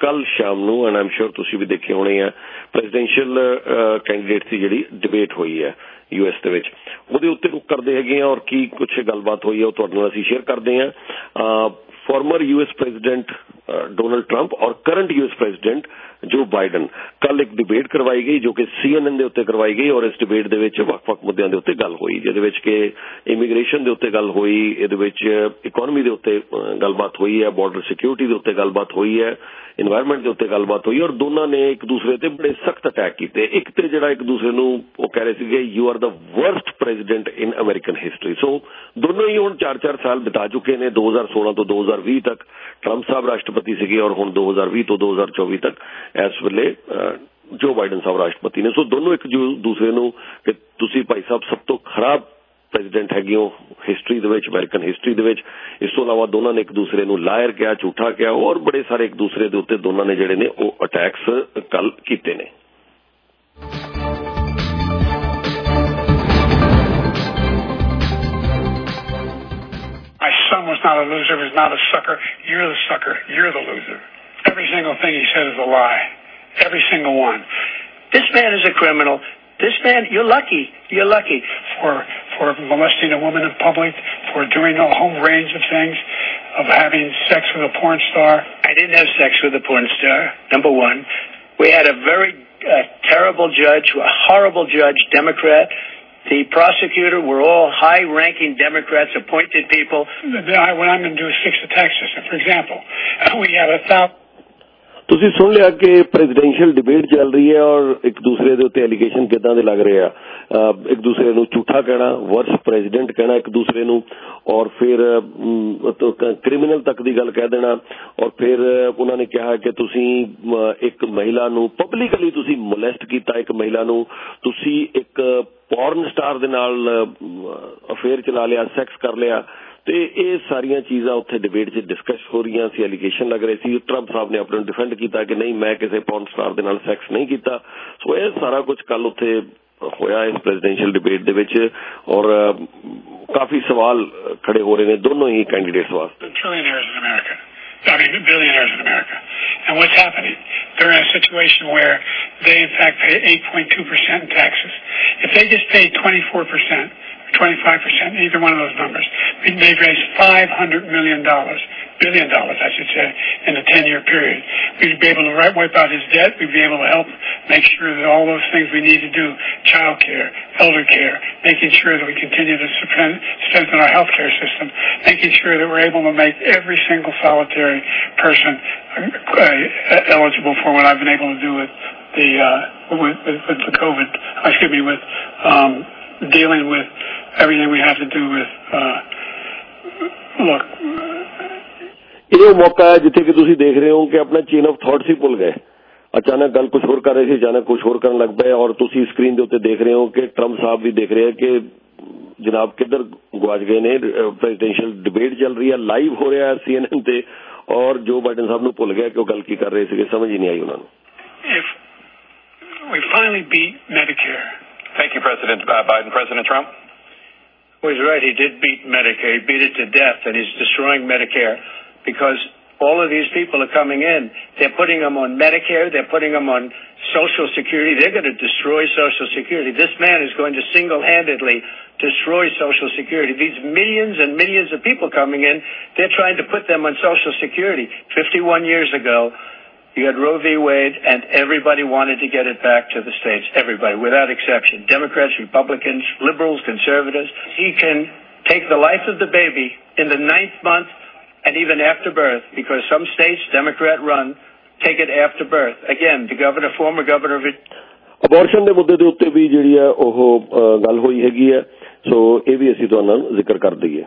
कल शाम नूं एंड आई एम श्योर तुसीं भी देखे होने हैं प्रेजिडेंशियल कैंਡੀਡੇਟ की जिहड़ी डिबेट हुई है यूएस ਦੇ ਵਿੱਚ ਉਹਦੇ ਉੱਤੇ ਰੁਕ ਕਰਦੇ ਹੈਗੇ ਆ ਔਰ ਕੀ ਕੁਛ ਗੱਲਬਾਤ ਹੋਈ ਹੈ ਉਹ ਤੁਹਾਡੇ ਨਾਲ ਅਸੀਂ ਸ਼ੇਅਰ ਕਰਦੇ ਹਾਂ former US president Donald Trump और current US president Joe Biden कल एक डिबेट करवाई गई जो कि CNN ਦੇ ਉੱਤੇ ਕਰਵਾਈ ਗਈ ਔਰ ਇਸ ਡਿਬੇਟ ਦੇ ਵਿੱਚ ਵੱਖ-ਵੱਖ ਮੁੱਦਿਆਂ ਦੇ ਉੱਤੇ ਗੱਲ ਹੋਈ ਜਿਹਦੇ ਵਿੱਚ ਕਿ ਇਮੀਗ੍ਰੇਸ਼ਨ ਦੇ ਉੱਤੇ ਗੱਲ ਹੋਈ ਇਹਦੇ ਵਿੱਚ ਇਕਨੋਮੀ ਦੇ ਉੱਤੇ ਗੱਲਬਾਤ ਹੋਈ ਹੈ ਬਾਰਡਰ ਸਿਕਿਉਰਿਟੀ ਦੇ ਉੱਤੇ ਗੱਲਬਾਤ ਹੋਈ ਹੈ ਇਨਵਾਇਰਨਮੈਂਟ ਦੇ ਉੱਤੇ ਗੱਲਬਾਤ ਹੋਈ ਔਰ ਦੋਨਾਂ ਨੇ ਇੱਕ ਦੂਸਰੇ ਤੇ ਬੜੇ ਸਖਤ ਅਟੈਕ ਕੀਤੇ ਇੱਕ ਤੇ ਜਿਹੜਾ ਇੱਕ ਦੂਸਰੇ ਨੂੰ ਉਹ ਕਹਿ ਰਹੇ ਸੀਗੇ you are the worst president in American history so ਦੋਨੋਂ ਹੀ ਹੁਣ 4-4 ਸਾਲ ਬਿਤਾ ਚੁੱਕੇ ਨੇ 2016 ਤੋਂ 2020 ਤੱਕ ਟਰੰਪ ਸਾਹਿਬ ਰਾਸ਼ਟਰਪਤੀ ਸੀਗੇ ਔਰ ਹੁਣ 2020 ਤੋਂ 2024 ਤੱਕ ਇਸ ਵੇਲੇ ਜੋ ਬਾਈਡਨ ਸਾਹਿਬ ਰਾਸ਼ਟਰਪਤੀ ਨੇ ਸੋ ਦੋਨੋਂ ਇੱਕ ਦੂਸਰੇ ਨੂੰ ਕਿ ਤੁਸੀਂ ਭਾਈ ਸਾਹਿਬ ਸਭ ਤੋਂ ਖਰਾਬ ਪ੍ਰੈਜ਼ੀਡੈਂਟ ਹੈਗੇ ਹੋ ਹਿਸਟਰੀ ਦੇ ਵਿੱਚ ਅਮਰੀਕਨ ਹਿਸਟਰੀ ਦੇ ਵਿੱਚ ਇਸ ਤੋਂ ਇਲਾਵਾ ਦੋਨਾਂ ਨੇ ਇੱਕ ਦੂਸਰੇ ਨੂੰ ਲਾਇਰ ਕਿਹਾ ਝੂਠਾ ਕਿਹਾ ਔਰ ਬੜੇ ਸਾਰੇ ਇੱਕ ਦੂਸਰੇ ਦੇ ਉੱਤੇ ਦੋਨਾਂ ਨੇ ਜਿਹੜੇ ਨੇ ਉਹ ਅਟੈਕਸ ਕੱਲ ਕੀਤੇ ਨੇ My son was not a loser, was not a sucker. You're the sucker. You're the loser. Every single thing he said is a lie. Every single one. This man is a criminal. This man, you're lucky. You're lucky. For molesting a woman in public, for doing a whole range of things, of having sex with a porn star. I didn't have sex with a porn star, number one. We had a very terrible judge, a horrible judge, Democrat. The prosecutor were all high-ranking Democrats, appointed people. What I'm going to do is fix the tax system. For example, we have 1,000... ਤੁਸੀਂ ਸੁਣ ਲਿਆ ਕਿ presidential debate ਚੱਲ ਰਹੀ ਹੈ ਔਰ ਇੱਕ ਦੂਸਰੇ ਦੇ ਉੱਤੇ ਐਲੀਗੇਸ਼ਨ ਕਿੱਦਾਂ ਦੇ ਲੱਗ ਰਹੇ ਆ ਇੱਕ ਦੂਸਰੇ ਨੂੰ ਝੂਠਾ ਕਹਿਣਾ ਵਰਸ ਪ੍ਰੈਜ਼ੀਡੈਂਟ ਕਹਿਣਾ ਇੱਕ ਦੂਸਰੇ ਨੂੰ ਔਰ ਫਿਰ ਕ੍ਰਿਮੀਨਲ ਤੱਕ ਦੀ ਗੱਲ ਕਹਿ ਦੇਣਾ ਔਰ ਫਿਰ ਉਹਨਾਂ ਨੇ ਕਿਹਾ ਕਿ ਤੁਸੀਂ ਇੱਕ ਮਹਿਲਾ ਨੂੰ ਪਬਲਿਕਲੀ ਤੁਸੀਂ ਮੋਲੈਸਟ ਕੀਤਾ ਇੱਕ ਮਹਿਲਾ ਨੂੰ ਤੁਸੀਂ ਇੱਕ ਪੌਰਨ ਸਟਾਰ ਦੇ ਨਾਲ ਅਫੇਅਰ ਚਲਾ ਲਿਆ ਸੈਕਸ ਕਰ ਲਿਆ ਤੇ ਇਹ ਸਾਰੀਆਂ ਚੀਜ਼ਾਂ ਉੱਥੇ ਡਿਬੇਟ 'ਚ ਡਿਸਕਸ ਹੋ ਰਹੀਆਂ ਸੀ ਐਲੀਗੇਸ਼ਨ ਲੱਗ ਰਹੇ ਸੀ ਟਰੰਪ ਸਾਹਿਬ ਨੇ ਆਪਣੇ ਨੂੰ ਡਿਫੈਂਡ ਕੀਤਾ ਕਿ ਨਹੀਂ ਮੈਂ ਕਿਸੇ ਪੌਰਨ ਸਟਾਰ ਦੇ ਨਾਲ ਸੈਕਸ ਨਹੀਂ ਕੀਤਾ ਸੋ ਇਹ ਸਾਰਾ ਕੁਝ ਕੱਲ ਉੱਥੇ ਹੋਇਆ ਇਸ ਪ੍ਰੈਜ਼ੀਡੈਂਸ਼ੀਅਲ ਡਿਬੇਟ ਦੇ ਵਿੱਚ ਔਰ ਕਾਫੀ ਸਵਾਲ ਖੜੇ ਹੋ ਰਹੇ ਨੇ ਦੋਨੋਂ ਹੀ ਕੈਂਡੀਡੇਟਸ ਵਾਸਤੇ billionaires in America. And what's happening? They're in a situation where they, in fact, pay 8.2% in taxes. If they just paid 24%, 25%, either one of those numbers, they've raised $500 billion, I should say, in a 10-year period. We'd be able to wipe out his debt. We'd be able to help make sure that all those things we need to do, child care, elder care, making sure that we continue to strengthen our health care system, making sure that we're able to make every single solitary person eligible for what I've been able to do with the COVID, with dealing with everything we have to do with look ਇਹ ਮੌਕਾ ਹੈ ਜਿੱਥੇ ਕਿ ਤੁਸੀਂ ਦੇਖ ਰਹੇ ਹੋ ਕਿ ਆਪਣਾ ਚੇਨ ਆਫ ਥਾਟਸ ਹੀ ਭੁੱਲ ਗਏ ਅਚਾਨਕ ਗੱਲ ਕੁਝ ਹੋਰ ਕਰ ਰਹੇ ਸੀ ਅਚਾਨਕ ਕੁਝ ਹੋਰ ਕਰਨ ਲੱਗ ਪਏ ਔਰ ਤੁਸੀਂ ਸਕਰੀਨ ਦੇ ਉੱਤੇ ਦੇਖ ਰਹੇ ਹੋ ਕਿ ਟਰੰਪ ਸਾਹਿਬ ਵੀ ਦੇਖ ਰਹੇ ਕਿ ਜਨਾਬ ਕਿੱਧਰ ਗੁਆਚ ਗਏ ਨੇ ਪ੍ਰੈਜ਼ੀਡੈਂਸ਼ੀਅਲ ਡਿਬੇਟ ਚੱਲ ਰਹੀ ਹੈ ਲਾਈਵ ਹੋ ਰਿਹਾ CNN ਤੇ ਔਰ ਜੋ ਬਾਈਡਨ ਸਾਹਿਬ ਨੂੰ ਭੁੱਲ ਗਿਆ ਕਿ ਉਹ ਗੱਲ ਕੀ ਕਰ ਰਹੇ ਸੀਗੇ ਸਮਝ ਹੀ ਨਹੀਂ ਆਈ ਉਹਨਾਂ ਨੂੰ We finally beat Medicare. Thank you, President Biden. President Trump? Well, he's right. He did beat Medicare. He beat it to death, and he's destroying Medicare because all of these people are coming in. They're putting them on Medicare. They're putting them on Social Security. They're going to destroy Social Security. This man is going to single-handedly destroy Social Security. These millions and millions of people coming in, they're trying to put them on Social Security. 51 years ago, you had Roe v. Wade, and everybody wanted to get it back to the states. Everybody, without exception. Democrats, Republicans, liberals, conservatives. He can take the life of the baby in the 9th month and even after birth, because some states, Democrat-run, take it after birth. Again, the former governor of it. Abortion ਦੇ ਮੁੱਦੇ ਦੇ ਉੱਤੇ ਵੀ ਜਿਹੜੀ ਹੈ ਉਹ ਗੱਲ ਹੋਈ ਹੈਗੀ ਹੈ ਸੋ ਇਹ ਵੀ ਅਸੀਂ ਤੁਹਾਨੂੰ ਜ਼ਿਕਰ ਕਰ ਦਈਏ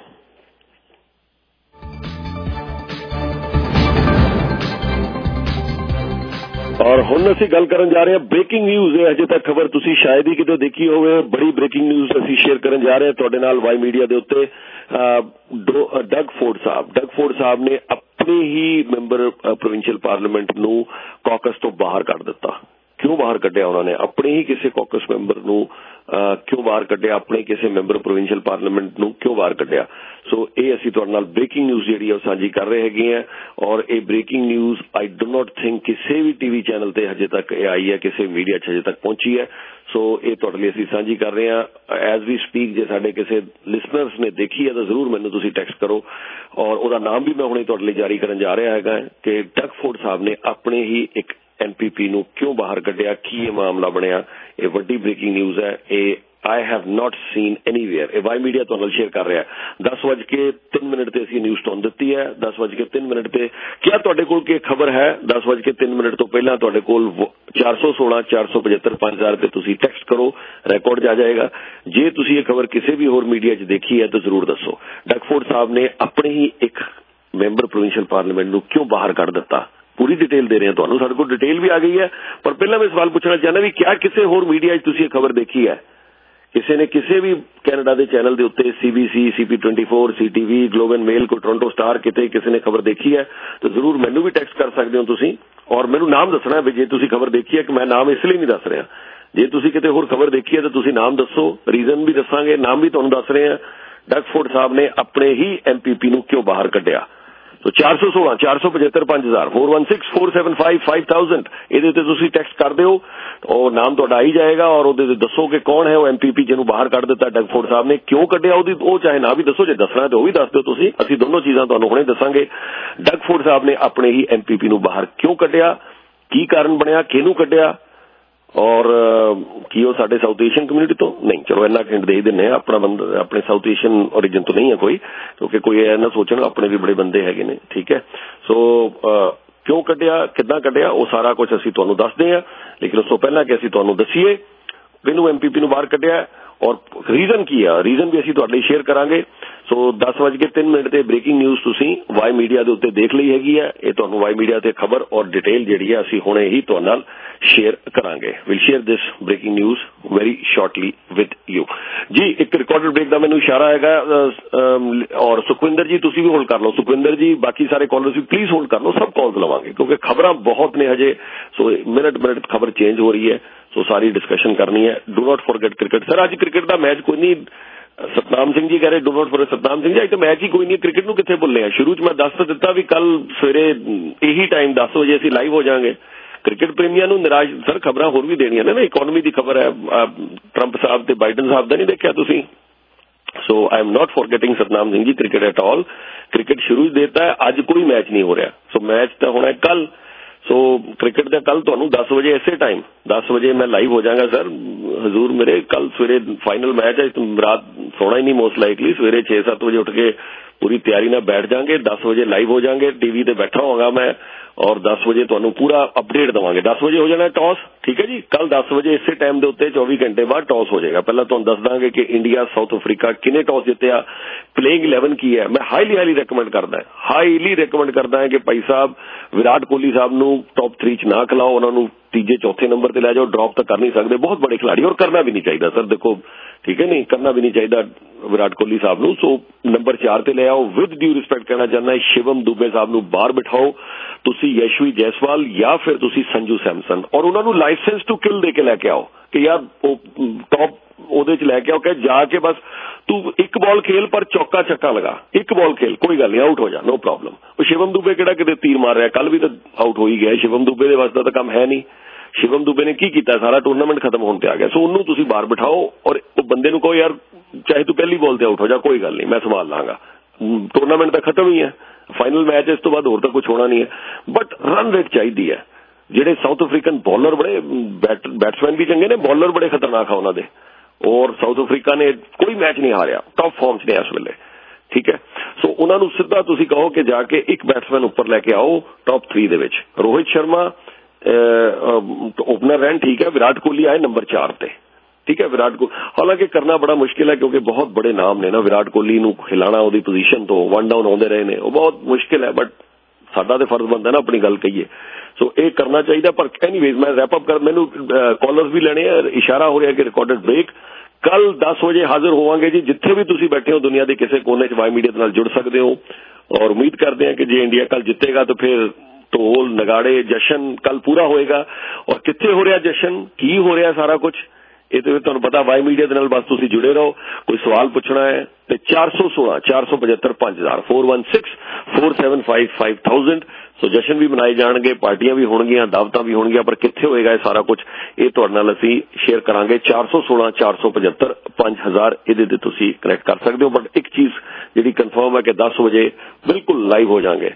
ਔਰ ਹੁਣ ਅਸੀਂ ਗੱਲ ਕਰਨ ਜਾ ਰਹੇ ਹਾਂ ਬ੍ਰੇਕਿੰਗ ਨਿਊਜ਼ ਹੈ ਅਜੇ ਤੱਕ ਖਬਰ ਤੁਸੀਂ ਸ਼ਾਇਦ ਹੀ ਕਿਤੇ ਦੇਖੀ ਹੋਵੇ ਬੜੀ ਬ੍ਰੇਕਿੰਗ ਨਿਊਜ਼ ਅਸੀਂ ਸ਼ੇਅਰ ਕਰਨ ਜਾ ਰਹੇ ਹਾਂ ਤੁਹਾਡੇ ਨਾਲ ਵਾਈ ਮੀਡੀਆ ਦੇ ਉੱਤੇ ਡਗ ਫੋਰਡ ਸਾਹਿਬ ਨੇ ਆਪਣੇ ਹੀ ਮੈਂਬਰ ਪ੍ਰੋਵਿੰਸ਼ੀਅਲ ਪਾਰਲੀਮੈਂਟ ਨੂੰ ਕਾਕਸ ਤੋਂ ਬਾਹਰ ਕੱਢ ਦਿੱਤਾ क्यों बाहर कड्ढिया उन्होंने, अपने ही किसी कॉकस मैंबर नूं क्यों बाहर कड्ढिया, अपने किसी मैंबर प्रोविंशियल पार्लीमेंट नूं क्यों बाहर कड्ढिया। सो ये असीं तुहाडे नाल ब्रेकिंग न्यूज़ जिहड़ी है साझी कर रहे हैगे हैं, और ये breaking news I do not think किसी भी टीवी चैनल ते हजे तक आई है, किसी मीडिया हजे तक पहुंची है। सो ये तुहाडे लई असीं साझी कर रहे हैं एज वी स्पीक। जे साडे किसी लिसनर्स ने देखी है तो जरूर मैनूं तुसीं टैक्सट करो, और उहदा नाम भी मैं हुणे तुहाडे लई जारी करन जा रहा हैगा कि डग फोर्ड साहब ने अपने ही एक एनपीपी नूं क्यों बाहर कड्ढिया, की ये मामला बनिया। ये वड्डी ब्रेकिंग न्यूज़ है, ये I have not seen anywhere. ये वाई मीडिया तुहाडे नाल शेयर कर रहा है। 10:03 ते असीं न्यूज़ तुहानूं दित्ती है। 10:03 ते क्या तुहाडे कोल कोई खबर है? 10:03 तो पहला तुहाडे कोल 416 475 5000 ते तुसीं टैक्सट करो, रिकॉर्ड जा जाएगा। जे तुसीं ये खबर किसी भी होर मीडिया च देखी है तो जरूर दसो। डग फोर्ड साहब ने अपने ही एक मैंबर प्रोविंशियल पार्लीमेंट नूं क्यों बाहर कढ़ दिता, पूरी डिटेल दे रहे हैं तुहानूं। साडे कोल डिटेल भी आ गई है, पर पहला मैं सवाल पूछना चाहना भी क्या किसी होर मीडिया च तुसीं ये खबर देखी है? किसी ने किसी भी कैनेडा के चैनल के उत्ते CBC, CP24, CTV, Globe and Mail, कोई टोरंटो स्टार किते किसी ने खबर देखी है तो जरूर मैनू भी टैक्सट कर सकते हो तुसीं, और मैनू नाम दसना भी जे तुसीं खबर देखी है कि मैं नाम इसलिए नहीं दस रहा। जे तुसीं किते होर खबर देखी है तो तुसीं नाम दसो, रीजन भी दसांगे, नाम भी तुहानूं दस रहे हैं। डग फोर्ड साहब ने अपने ही MPP नूं क्यों बाहर कड्ढिया। तो 416 475 5000 416 475 5000 ਇਹਦੇ ਤੇ ਤੁਸੀਂ ਟੈਕਸਟ ਕਰ ਦਿਓ, ਉਹ ਨਾਮ ਤੁਹਾਡਾ ਆਈ ਜਾਏਗਾ, ਔਰ ਉਹਦੇ ਤੇ ਦੱਸੋ ਕਿ ਕੌਣ ਹੈ ਉਹ MPP ਜਿਹਨੂੰ ਬਾਹਰ ਕੱਢ ਦਿੱਤਾ ਡਗ ਫੋਰਡ ਸਾਹਿਬ ਨੇ, ਕਿਉਂ ਕੱਢਿਆ ਉਹਦੀ ਉਹ ਚਾਹੇ ਨਾ ਵੀ ਦੱਸੋ, ਜੇ ਦੱਸਣਾ ਤੇ ਉਹ ਵੀ ਦੱਸ ਦਿਓ ਤੁਸੀਂ, ਅਸੀਂ ਦੋਨੋਂ ਚੀਜ਼ਾਂ ਤੁਹਾਨੂੰ ਹੁਣੇ ਦੱਸਾਂਗੇ। ਡਗ ਫੋਰਡ ਸਾਹਿਬ ਨੇ ਆਪਣੇ ਹੀ MPP ਨੂੰ ਬਾਹਰ ਕਿਉਂ ਕੱਢਿਆ, ਕੀ ਕਾਰਨ ਬਣਿਆ, ਕਿਹਨੂੰ ਕੱਢਿਆ, और की वो साडे साउथ एशियन कम्यूनिटी तो नहीं, चलो इन्ना हिंट दे ही दिन्ने आ, अपना बंदा अपने साउथ एशियन ओरिजिन तो नहीं है कोई, क्योंकि कोई ना सोचना अपने भी बड़े बंदे हैगे ने, ठीक है। सो क्यों कड्ढिया, किद्दां कड्ढिया, वो सारा कुछ असीं तुहानूं दसदे आ, लेकिन उस तों पहलां कि असीं तुहानूं दसीए किहनूं MPP नूं बाहर कड्ढिया और रीजन की है, रीजन भी असीं तुहाडे लई शेयर करांगे। सो 10:03 ते ब्रेकिंग न्यूज़ तुसीं वाई मीडिया दे उत्ते देख लई हैगी है, ये तुहानूं वाई मीडिया ते खबर और डिटेल जिहड़ी है असीं हुणे ही तुहाडे नाल शेयर करांगे। Will share this breaking news very shortly with you जी। एक रिकॉर्डेड ब्रेक दा मैनूं इशारा हैगा, और सुखविंदर जी तुसीं भी होल्ड कर लो, सुखविंदर जी बाकी सारे कॉलर्स भी प्लीज होल्ड कर लो, सब कॉल्स लवांगे क्योंकि खबरां बहुत ने हजे। सो मिनट खबर चेंज हो रही है, सो सारी डिस्कशन करनी है। Do not forget cricket. Sir अज क्रिकेट का मैच कोई नहीं, सतनाम सिंह जी कह रहे do not forget Satnam Singh ji, अज तो मैच ही कोई नहीं, क्रिकेट नूं कित्थे भुल्ले आ। शुरू च मैं दस तो दिता भी कल सवेरे यही टाइम 10 बजे असीं लाइव हो जाएंगे। क्रिकेट प्रेमियां नूं निराश सर खबरां होर भी देनियां ने ना, इकोनॉमी की खबर है, ट्रंप साहब ते बाइडन साहब दा नहीं देखिया तुसीं। So I am not forgetting Satnam Singh ji cricket at all. Cricket शुरू देता है, अज कोई मैच नहीं हो रहा, सो मैच तो होना है कल। सो क्रिकेट का कल तुहानूं 10 बजे इसे टाइम 10 बजे मैं लाइव हो जाऊंगा सर हजूर मेरे। कल सवेरे फाइनल मैच है, रात सोना ही नहीं मोस्ट लाइकली, सवेरे 6-7 बजे उठ के पूरी तैयारी ना बैठ जाएंगे, 10 बजे लाइव हो जाएंगे, टीवी ते बैठा होगा मैं, और 10 बजे तुहानूं पूरा अपडेट देवांगे। 10 बजे हो जाना टॉस, ठीक है जी। कल 10 बजे इसे टाइम के उत्ते 24 घंटे बाद टॉस हो जाएगा। पहला तुहानूं दस दांगे कि इंडिया साउथ अफ्रीका किने टॉस जितया, प्लेइंग 11 की है। मैं हाईली रिकमेंड करदा है कि भाई साहब विराट कोहली साहब नूं टॉप 3 च ना खिलाओ, उन्होंने तीजे चौथे नंबर ते लै जाओ, ड्रॉप तो कर नहीं सकते, बहुत बड़े खिलाड़ी, और करना भी नहीं चाहिए सर, देखो ठीक है नहीं, करना भी नहीं चाहिए विराट कोहली साहब नूं। सो नंबर 4 ते ले आओ। विद ड्यू रिस्पेक्ट कहना चाहना है शिवम दुबे साहब नूं बाहर बिठाओ, तुसी यशवी जायसवाल या फिर तुसी संजू सैमसन, और उन्होंने लाइसेंस टू किल दे के लैके आओ कि यार टॉप ओदे च लैके आओ, कह जाके बस तू एक बॉल खेल पर चौका छक्का लगा, एक बॉल खेल, कोई गल नहीं, आउट हो जा, नो प्रॉब्लम। शिवम दुबे किहड़ा किते तीर मार रहा, कल भी तो आउट हो ही गया। शिवम दुबे दे वास्ते तो काम है नहीं। शिवम दुबे ने की कीता, सारा टूर्नामेंट खत्म होने पे आ गया। सो उन्होंने तुसी बाहर बिठाओ और बंदे नूं कहो यार चाहे तू पहली बॉल ते आउट हो जा, कोई गल नहीं, मैं संभाल लांगा, टूर्नामेंट तो खत्म ही है, फाइनल मैच इस तो बाद होर तो कुछ होना नहीं है। बट रन रेट चाहिए है। जेडे साउथ अफ्रीकन बॉलर बड़े बैट्समैन भी चंगे ने, बॉलर बड़े खतरनाक है उन्होंने, और साउथ अफ्रीका ने कोई मैच नहीं हारिया, टॉप फॉर्म च ने इस वेले, ठीक है। सो उन्होंने सीधा तुसी कहो कि जाके एक बैट्समैन उपर लैके आओ टॉप 3 दे विच। रोहित शर्मा ओपनर रहन, ठीक है, विराट कोहली आए नंबर 4 ते, ठीक है। विराट कोहली हालांकि करना बड़ा मुश्किल है क्योंकि बहुत बड़े नाम ने ना, विराट कोहली नूं हिलाना ओदी पोजीशन तो 1 डाउन आउंदे रहे ने, वो बहुत मुश्किल है, बट साडा ते फर्ज बनदा ना अपनी गल कहिए। सो ये करना चाहिए। पर एनीवेज मैं रैप अप कर, मैनू कॉलर्स भी लेने, इशारा हो रहा है कि रिकॉर्डेड ब्रेक कल 10 बजे हाजिर होवांगे जी, जिथे भी तुसी बैठे हो दुनिया के किसी कोने च वाई मीडिया नाल जुड़ सकते हो, और उम्मीद करते हैं कि जे इंडिया कल जितेगा तो फिर ਢੋਲ ਨਗਾੜੇ जशन कल पूरा होएगा। और कित्थे हो रहा जशन, की हो रहा सारा कुछ ਇਹ ਤੇ ਤੁਹਾਨੂੰ ਪਤਾ ਵਾਈ ਮੀਡੀਆ ਦੇ ਨਾਲ ਬਸ ਤੁਸੀਂ ਜੁੜੇ ਰਹੋ। ਕੋਈ ਸਵਾਲ ਪੁੱਛਣਾ ਹੈ ਤੇ 416 475 5000 416 475 5000। ਸੋ ਜਸ਼ਨ ਵੀ ਮਨਾਏ ਜਾਣਗੇ, ਪਾਰਟੀਆਂ ਵੀ ਹੋਣਗੀਆਂ, ਦਾਵਤਾਂ ਵੀ ਹੋਣਗੀਆਂ, ਪਰ ਕਿੱਥੇ ਹੋਏਗਾ ਇਹ ਸਾਰਾ ਕੁਝ ਇਹ ਤੁਹਾਡੇ ਨਾਲ ਅਸੀਂ ਸ਼ੇਅਰ ਕਰਾਂਗੇ। 416 475 5000 ਇਹਦੇ ਤੇ ਤੁਸੀਂ ਕਨੈਕਟ ਕਰ ਸਕਦੇ ਹੋ। ਬਟ ਇੱਕ ਚੀਜ਼ ਜਿਹੜੀ ਕਨਫਰਮ ਹੈ ਕਿ 10 ਵਜੇ ਬਿਲਕੁਲ ਲਾਈਵ ਹੋ ਜਾਵਾਂਗੇ।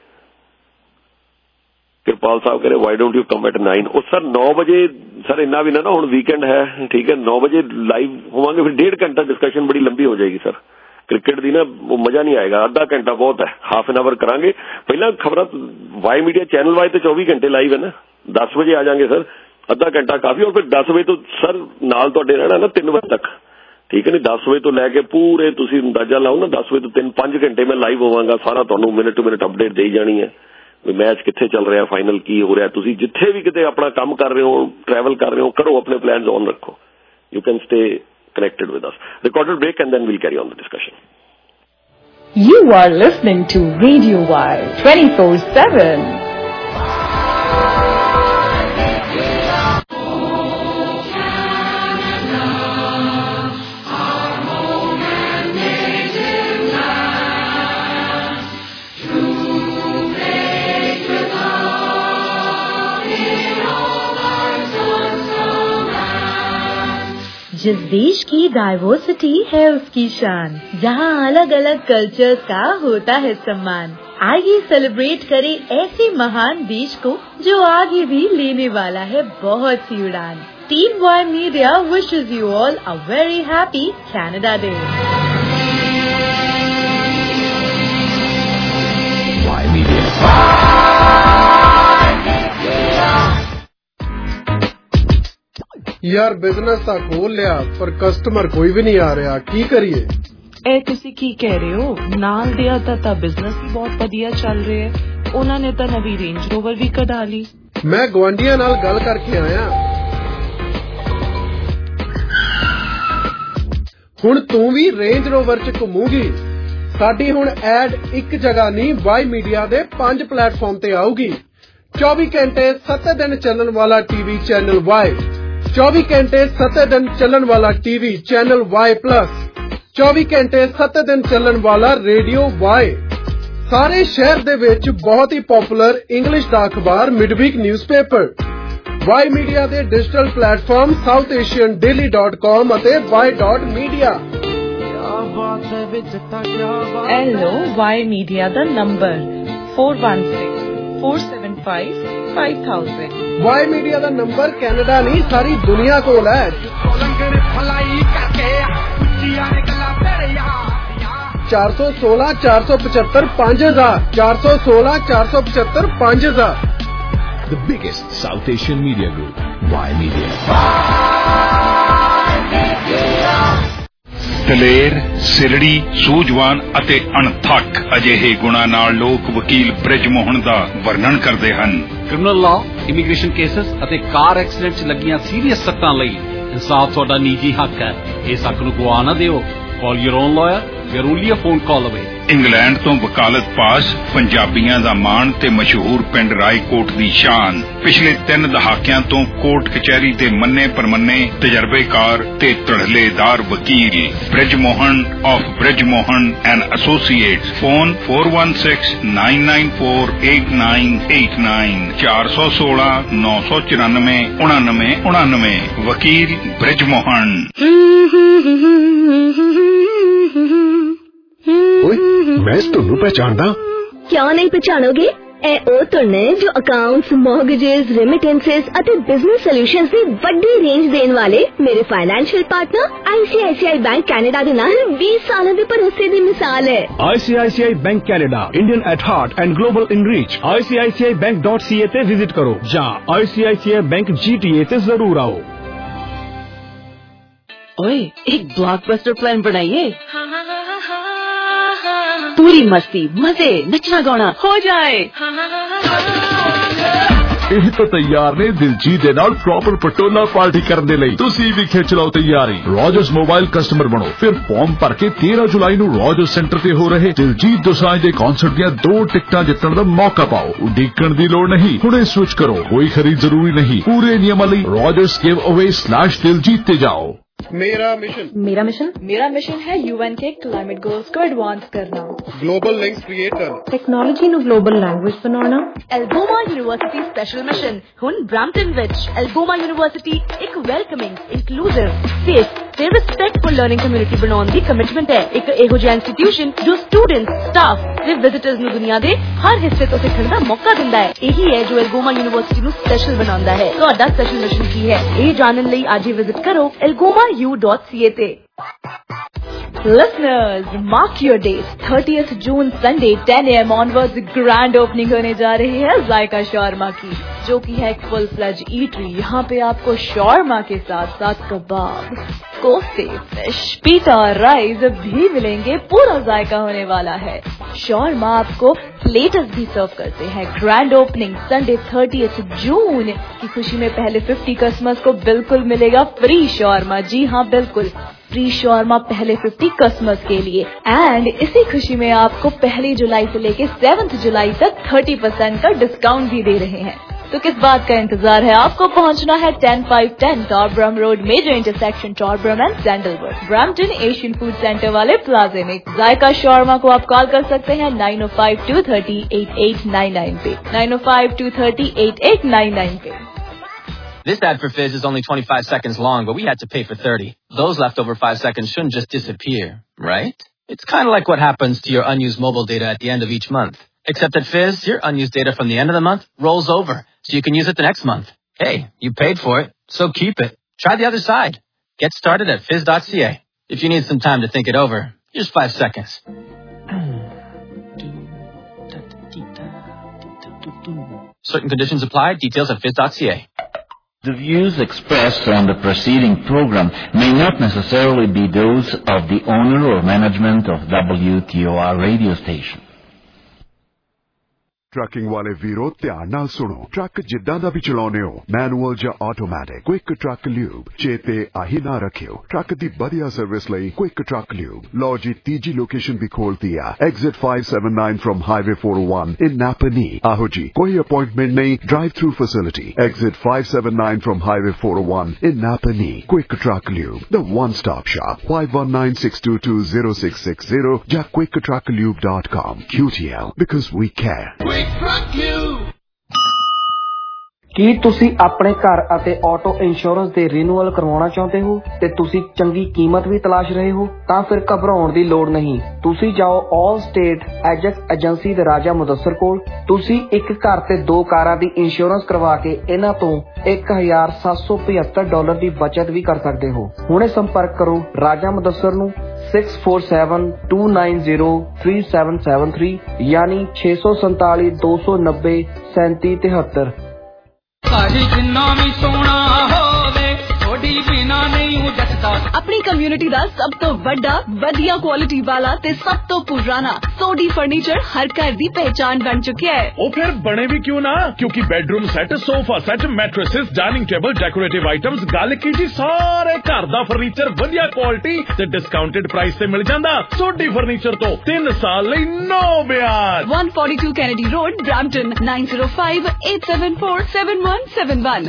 किरपाल साहब कह रहे why don't you come at 9। और सर 9 बजे सर इन्ना भी ना हुण वीकेंड है, ठीक है, 9 बजे लाइव होवांगे, फिर 1.5 घंटा डिस्कशन बड़ी लंबी हो जाएगी सर। क्रिकेट दी ना वो मजा नहीं आएगा, आधा घंटा बहुत है, हाफ एन आवर करांगे। पहला खबर वाई मीडिया चैनल वाई तो 24 घंटे लाइव है ना, 10 बजे आ जाएंगे सर, आधा घंटा काफी। और फिर 10 बजे तो सर नाल तुहाडे रहना ना 3 बजे तक, ठीक है नहीं, 10 बजे तो लैके पूरे तुसीं अंदाजा लाओ ना 10 बजे तो 3-5 घंटे मैं लाइव होवांगा, सारा तुहानूं मिनट टू मिनट अपडेट देई जानी है ਵੀ मैच कित्थे चल रहा, फाइनल की हो रहा। तुसीं जिथे भी किते अपना काम कर रहे हो, ट्रैवल कर रहे हो, करो, अपने प्लान्स ऑन रखो। You can stay connected with us. Recorded break and then we'll carry on the discussion. You are listening to Radio Wire 24/7. जिस देश की डाइवर्सिटी है उसकी शान, जहां अलग अलग कल्चर्स का होता है सम्मान। आइए सेलिब्रेट करें ऐसे महान देश को जो आगे भी लेने वाला है बहुत सी उड़ान। Team Y media wishes you all a very happy Canada day. Y media यार बिजनेस ਤਾਂ ਖੋਲ ਲਿਆ ਪਰ ਕਸਟਮਰ ਕੋਈ ਵੀ ਨਹੀਂ ਆ ਰਿਹਾ, ਕੀ ਕਰੀਏ? ਇਹ ਤੁਸੀਂ ਕੀ ਕਹਿ ਰਹੇ ਹੋ? ਨਾਲ ਦਿਆ ਤਾਂ ਬਿਜ਼ਨਸ ਵੀ ਬਹੁਤ ਵਧੀਆ ਚੱਲ ਰਿਹਾ ਹੈ। ਉਹਨਾਂ ਨੇ ਤਾਂ ਨਵੀਂ ਰੇਂਜ ਰੋਵਰ ਵੀ ਕਢਾ ਲਈ। ਮੈਂ ਗਵਾਂਢੀਆਂ ਨਾਲ ਗੱਲ ਕਰਕੇ ਆਇਆ, ਹੁਣ ਤੂੰ ਵੀ ਰੇਂਜ ਰੋਵਰ 'ਚ ਘੁੰਮੂਗੀ। ਸਾਡੀ ਹੁਣ ਐਡ ਇੱਕ ਜਗ੍ਹਾ ਨਹੀਂ, ਵਾਈ ਮੀਡੀਆ ਦੇ 5 ਪਲੇਟਫਾਰਮ ਤੇ ਆਊਗੀ। 24 ਘੰਟੇ 7 ਦਿਨ ਚੱਲਣ ਵਾਲਾ ਟੀਵੀ ਚੈਨਲ ਵਾਈ, 24 ਘੰਟੇ 7 ਦਿਨ ਚੱਲਣ ਵਾਲਾ ਟੀਵੀ ਚੈਨਲ ਵਾਈ ਪਲੱਸ, 24 ਘੰਟੇ 7 ਦਿਨ ਚੱਲਣ ਵਾਲਾ ਰੇਡੀਓ ਵਾਈ। ਸਾਰੇ ਸ਼ਹਿਰ ਦੇ ਵਿੱਚ ਬਹੁਤ ਹੀ ਪਪੂਲਰ ਇੰਗਲਿਸ਼ ਦਾ ਅਖਬਾਰ ਮਿਡਵੀਕ ਨਿਊਜ਼ਪੇਪਰ। ਵਾਈ ਮੀਡੀਆ ਦੇ ਡਿਜੀਟਲ ਪਲੇਟਫਾਰਮ southasiandaily.com ਅਤੇ y.media। Hello, वाई मीडिया दा नंबर 416 475 5000। वाई मीडिया दा नंबर कैनेडा नहीं सारी दुनिया कोल है। 416 475 5000 416 475 5000। The biggest South Asian media group, Y media. ਦਲੇਰ, ਸਿਰੜੀ, ਸੂਝਵਾਨ ਅਤੇ ਅਣਥੱਕ ਅਜਿਹੇ ਗੁਣਾਂ ਨਾਲ ਲੋਕ ਵਕੀਲ ਬ੍ਰਿਜ ਮੋਹਨ ਦਾ ਵਰਣਨ ਕਰਦੇ ਹਨ। ਕ੍ਰਿਮੀਨਲ ਲਾਅ, ਇਮੀਗ੍ਰੇਸ਼ਨ ਕੇਸਸ ਅਤੇ ਕਾਰ ਐਕਸੀਡੈਂਟ 'ਚ ਲੱਗੀਆਂ ਸੀਰੀਅਸ ਸੱਟਾਂ ਲਈ ਇਨਸਾਫ ਤੁਹਾਡਾ ਨਿੱਜੀ ਹੱਕ ਹੈ। ਇਸ ਹੱਕ ਨੂੰ ਗਵਾ ਨਾ ਦਿਓ। Call your own lawyer. We are only a phone call away. England ਤੋਂ ਵਕਾਲਤ ਪਾਸ, ਪੰਜਾਬੀਆਂ ਦਾ ਮਾਣ ਤੇ ਮਸ਼ਹੂਰ ਪਿੰਡ ਰਾਏਕੋਟ ਦੀ ਸ਼ਾਨ। ਪਿਛਲੇ 3 ਦਹਾਕਿਆਂ ਤੋਂ ਕੋਰਟ ਕਚਹਿਰੀ ਦੇ ਮੰਨੇ ਪਰਮੰਨੇ ਤਜਰਬੇਕਾਰ ਤੇ ਧੜਲੇਦਾਰ ਵਕੀਲ Brij Mohan of Brij Mohan and associates. Phone 416 994 8989 416 994 9999। ਵਕੀਲ ਬ੍ਰਿਜ ਮੋਹਨ। मैं इस टुन्नू पहचानदा। क्यों नहीं पहचानोगे? ए ओ टुन्न जो अकाउंट्स, मॉर्गेजेस, रेमिटेंसेस ਅਤੇ ਬਿਜ਼ਨਸ ਸੋਲੂਸ਼ਨਸ ਦੀ ਵੱਡੀ ਰੇਂਜ ਦੇਣ ਵਾਲੇ ਮੇਰੇ financial partner ICICI bank Canada ਦੇ ਨਾਲ 20 ਸਾਲਾਂ ਦੇ ਭਰੋਸੇ ਦੀ ਮਿਸਾਲ ਹੈ। ICICI bank Canada, Indian at heart and global in reach. ICICIBank.ca ਤੇ ਵਿਜ਼ਿਟ ਕਰੋ ਜਾਂ ICICI ਬੈਂਕ GTA ਤੇ ਜ਼ਰੂਰ ਆਓ। ओए, एक ब्लॉकबस्टर प्लान बनाइए। पूरी मस्ती, मजे, नचना गाना हो जाए। ਇਹ ਤਾਂ ਤਿਆਰ ਨੇ ਦਿਲਜੀਤ ਦੇ ਨਾਲ ਪ੍ਰੋਪਰ ਪਟੋਲਾ ਪਾਰਟੀ ਕਰਨ ਦੇ ਲਈ। ਤੁਸੀਂ ਵੀ ਖਿੱਚ ਲਓ ਤਿਆਰੀ। ਰੋਜਰਸ ਮੋਬਾਈਲ ਕਸਟਮਰ ਬਣੋ, ਫਿਰ ਫਾਰਮ ਭਰ ਕੇ 13 ਜੁਲਾਈ ਨੂੰ ਰੋਜਰਸ ਸੈਂਟਰ ਤੇ ਹੋ ਰਹੇ ਦਿਲਜੀਤ ਦੋਸਾਂਝ ਦੇ ਕਨਸਰਟ ਦੀਆਂ 2 ਟਿਕਟਾਂ ਜਿੱਤਣ ਦਾ ਮੌਕਾ ਪਾਓ। ਉਡੀਕਣ ਦੀ ਲੋੜ ਨਹੀਂ, ਹੁਣੇ ਸਵਿਚ ਕਰੋ, ਕੋਈ ਖਰੀਦ ਜ਼ਰੂਰੀ ਨਹੀਂ। ਪੂਰੇ ਨਿਯਮਾਂ ਲਈ rogersgiveaway/diljit ਤੇ ਜਾਓ। मेरा मिशन है UN के क्लाइमेट गोल्स को एडवांस करना, ग्लोबल लिंक्स क्रिएट करना, टेक्नोलॉजी ਨੂੰ ग्लोबल लैंग्वेज बनाना। एल्गोमा यूनिवर्सिटी स्पेशल मिशन ਹੁਣ ਬ੍ਰੈਂਪਟਨ ਵਿੱਚ। एल्गोमा यूनिवर्सिटी ਇੱਕ ਵੈਲਕਮਿੰਗ, ਇਨਕਲੂਸਿਵ, ਸੇਫ ਤੇ ਰਿਸਪੈਕਟਫੁਲ ਲਰਨਿੰਗ ਕਮਿਊਨਿਟੀ ਬਣਾਉਣ ਦੀ ਕਮਿਟਮੈਂਟ ਹੈ। ਇੱਕ ਇਹੋ ਜਿਹਾ ਇੰਸਟੀਟਿਊਸ਼ਨ ਜੋ ਸਟੂਡੈਂਟਸ, ਸਟਾਫ ਤੇ ਵਿਜ਼ਿਟਰਸ ਨੂੰ ਦੁਨੀਆ ਦੇ ਹਰ ਹਿੱਸੇ ਤੋਂ ਸਿੱਖਣ ਦਾ ਮੌਕਾ ਦਿੰਦਾ ਹੈ। ਇਹੀ ਹੈ ਜੋ एल्गोमा यूनिवर्सिटी ਨੂੰ ਸਪੈਸ਼ਲ ਬਣਾਉਂਦਾ ਹੈ। ਤੁਹਾਡਾ ਸਪੈਸ਼ਲ ਮਿਸ਼ਨ ਕੀ ਹੈ, ਇਹ ਜਾਣਨ ਲਈ ਅੱਜ ਹੀ ਵਿਜ਼ਿਟ ਕਰੋ elgomau.ca ਤੇ। Listeners, mark your dates. 30th June Sunday 10 AM onwards grand opening होने जा रही है जायका शॉर्मा की, जो कि है एक फुल फ्लेज ईटरी। यहाँ पे आपको शॉर्मा के साथ साथ कबाब, कोफ्ते, फिश, पीता और राइस भी मिलेंगे। पूरा जायका होने वाला है। शॉर्मा आपको प्लेटर्स भी सर्व करते हैं। ग्रैंड ओपनिंग संडे 30th जून की खुशी में पहले 50 कस्टमर्स को बिल्कुल मिलेगा फ्री शॉर्मा। जी हाँ, बिल्कुल फ्री शॉर्मा पहले 50 कस्टमर्स के लिए। एंड इसी खुशी में आपको 1 जुलाई से लेके 7 जुलाई तक 30% का डिस्काउंट भी दे रहे हैं। तो किस बात का इंतजार है, आपको पहुंचना है 10510 Torbram road, major intersection Torbram and Sandalwood, Brampton Asian food centre वाले प्लाजे में। जायका शॉर्मा को आप कॉल कर सकते हैं 905-230-8899 पे, 905-230-8899 पे। This ad for Fizz is only 25 seconds long, but we had to pay for 30. Those leftover 5 seconds shouldn't just disappear, right? It's kind of like what happens to your unused mobile data at the end of each month. Except at Fizz, your unused data from the end of the month rolls over, so you can use it the next month. Hey, you paid for it, so keep it. Try the other side. Get started at fizz.ca. If you need some time to think it over, here's 5 seconds. Certain conditions apply. Details at fizz.ca. The views expressed on the preceding program may not necessarily be those of the owner or management of WTOR radio station. Trucking वाले वीरो ध्यान नाल सुनो। Truck जिद्दां दा भी चलाउने हो, manual या ऑटोमैटिक, क्विक ट्रक ल्यूब चेते आही ना रखियो। ट्रक दी बढ़िया सर्विस लई क्विक ट्रक ल्यूब। लो जी तीजी लोकेशन भी खोल दिया, exit 579 from highway 401 in Napanee. आहो जी, कोई अपॉइंटमेंट नहीं, drive through facility. Exit 579 from highway 401 in Napanee. Quick truck lube, the one stop shop. 5196220660 या quicktrucklube.com। QTL, because we care। ਕੀ ਤੁਸੀਂ ਆਪਣੇ ਘਰ ਅਤੇ ਆਟੋ ਇੰਸ਼ੋਰੈਂਸ ਦੇ ਰੀਨਿਊਅਲ ਕਰਵਾਉਣਾ ਚਾਹੁੰਦੇ ਹੋ ਤੇ ਤੁਸੀਂ ਚੰਗੀ ਕੀਮਤ ਵੀ ਤਲਾਸ਼ ਰਹੇ ਹੋ? ਤਾਂ ਫਿਰ ਘਬਰਾਉਣ ਦੀ ਲੋੜ ਨਹੀਂ। ਤੁਸੀਂ ਜਾਓ ਆਲ ਸਟੇਟ ਐਜੈਕਸ ਏਜੰਸੀ ਦੇ ਰਾਜਾ ਮੁਦੱਸਰ ਕੋਲ। ਤੁਸੀਂ ਇੱਕ ਘਰ ਤੇ 2 ਕਾਰਾਂ ਦੀ ਇੰਸ਼ੋਰੈਂਸ ਕਰਵਾ ਕੇ ਇਹਨਾਂ ਤੋਂ $1,775 ਦੀ ਬਚਤ ਵੀ ਕਰ ਸਕਦੇ ਹੋ। ਹੁਣੇ ਸੰਪਰਕ ਕਰੋ ਰਾਜਾ ਮੁਦੱਸਰ ਨੂੰ 647-290-3773 यानी 647-290-3773। अपनी कम्युनिटी दा सब तो बड़ा वधिया क्वालिटी वाला ते सब तो पुराना सोडी फर्नीचर हर घर दी पहचान बन चुका है। ओ फिर बने भी क्यों ना, क्योंकि bedroom set, sofa set, mattresses, dining table, decorative items, गल की जी सारे घर दा फर्नीचर वधिया क्वालिटी ते डिस्काउंटेड प्राइस ते मिल जांदा। सोडी फर्नीचर तो 3 साल लई नो ब्याज। 142 कैनेडी रोड, ब्रैम्पटन 9058747171।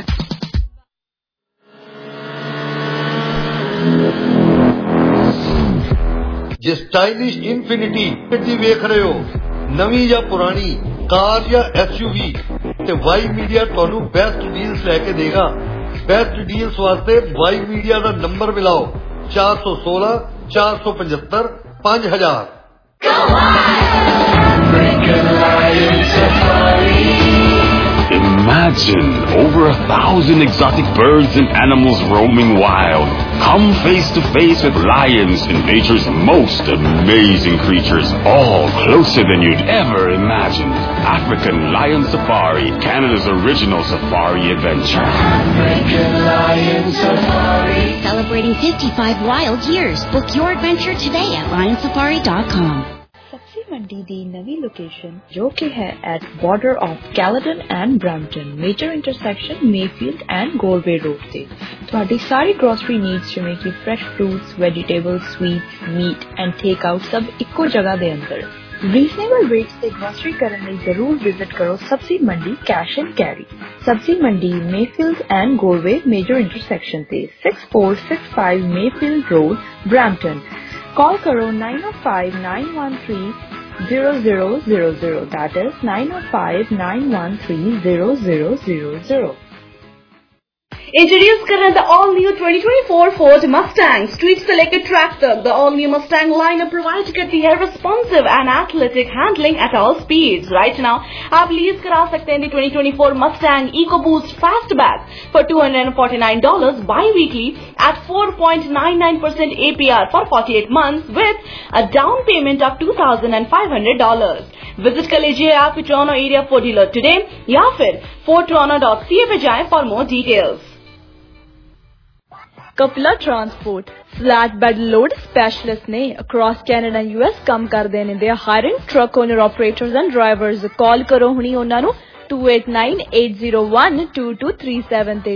ਜੇ ਸਟਾਈਲਿਸ਼ ਇਨਫਿਨਿਟੀ ਗੱਡੀ ਵੇਖ ਰਹੇ ਹੋ, ਨਵੀਂ ਜਾਂ ਪੁਰਾਣੀ ਕਾਰ ਜਾਂ SUV, ਤੇ ਵਾਈ ਮੀਡੀਆ ਤੁਹਾਨੂੰ ਬੈਸਟ ਡੀਲਸ ਲੈ ਕੇ ਦੇਗਾ। ਬੈਸਟ ਡੀਲਸ ਵਾਸਤੇ ਵਾਈ ਮੀਡੀਆ ਦਾ ਨੰਬਰ ਮਿਲਾਓ 416 475 5000। Imagine over 1,000 exotic birds and animals roaming wild. Come face to face with lions and nature's most amazing creatures, all closer than you'd ever imagined. African Lion Safari, Canada's original safari adventure. African Lion Safari. Celebrating 55 wild years. Book your adventure today at lionsafari.com. सब्जी मंडी Infinity ਦੀ ਨਵੀਂ location ਜੋ ਕਿ ਹੈ at border of Caledon and Brampton, major intersection Mayfield and Galway Road ਤੇ ਤੁਹਾਡੀ ਸਾਰੀ grocery needs ਜਿਵੇਂ ਕਿ fresh fruits, vegetables, sweets, meat and take out ਸਭ ਇੱਕੋ ਜਗ੍ਹਾ ਦੇ ਅੰਦਰ रीजनेबल रेट्स से ग्रोसरी करने जरूर विजिट करो सब्जी मंडी कैश एंड कैरी सब्जी मंडी Mayfield and Goreway major intersection पे 6465 मेफील्ड रोड ब्रैम्पटन कॉल करो 9059130000 that is 9059130000 इंट्रोड्यूस कर रहे हैं the all new 2024 Ford Mustang street से लेकर ट्रैक तक the all new Mustang lineup provide करती है responsive and athletic handling at all speeds right now आप लीज करा सकते हैं the 2024 Mustang EcoBoost fastback for $249 bi-weekly at 4.99% APR for 48 months with a down payment of $2,500. Visit कर लीजिए आप Toronto area Ford dealer today या फिर fordtoronto.ca पे जाएं for more details. Kapla transport flat bed load specialist ने across Canada US काम कर देने दे hiring truck owner operators and drivers call करो हुणी उन्हां नू 2898012237 ते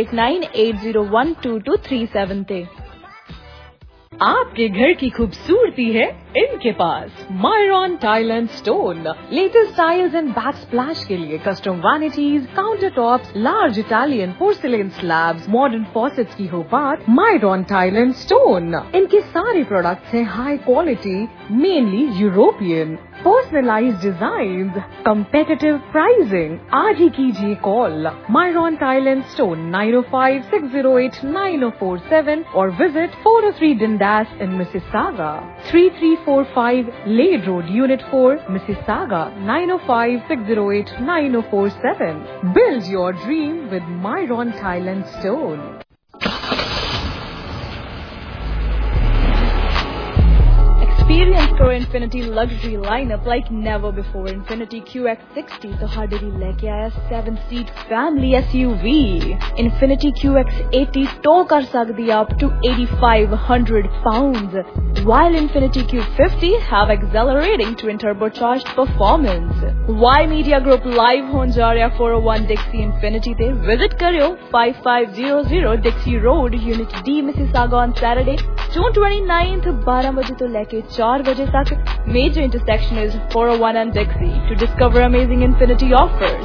2898012237 ते. आपके घर की खूबसूरती है इनके पास Myron tile and stone. Latest tiles and backsplash के लिए custom vanities, counter tops, large Italian porcelain slabs, modern faucets की हो बात, मायरॉन टाइल एंड स्टोन. इनके सारे प्रोडक्ट्स हैं high quality, mainly European, personalized designs, competitive pricing. आज ही कीजिए call Myron tile and stone 905-608-9047 और visit 403 Dundas in Mississauga, 3345 Lade Road, Unit 4, Mississauga, 905-608-9047. Build your dream with Myron Tile and Stone. Experience करो Infinity luxury lineup like never before. Infinity QX60 ਤੁਹਾਡੇ ਲਈ ਲੈ ਕੇ ਆਇਆ 7-seat family SUV. Infinity QX80 tow ਕਰ ਸਕਦੀ ਹੈ up to 8500 pounds, while Infinity Q50 have accelerating twin turbocharged performance. Y Media Group live ਹੋਣ ਜਾ ਰਿਹਾ 401 Dixie Infinity ਤੇ visit ਕਰਿਓ 5500 Dixie Road, Unit D, Mississauga on Saturday, June 29th 12 ਵਜੇ ਤੋਂ ਲੈ ਕੇ 4 बजे तक. Major intersection is 401 and Dixie to discover amazing Infinity offers.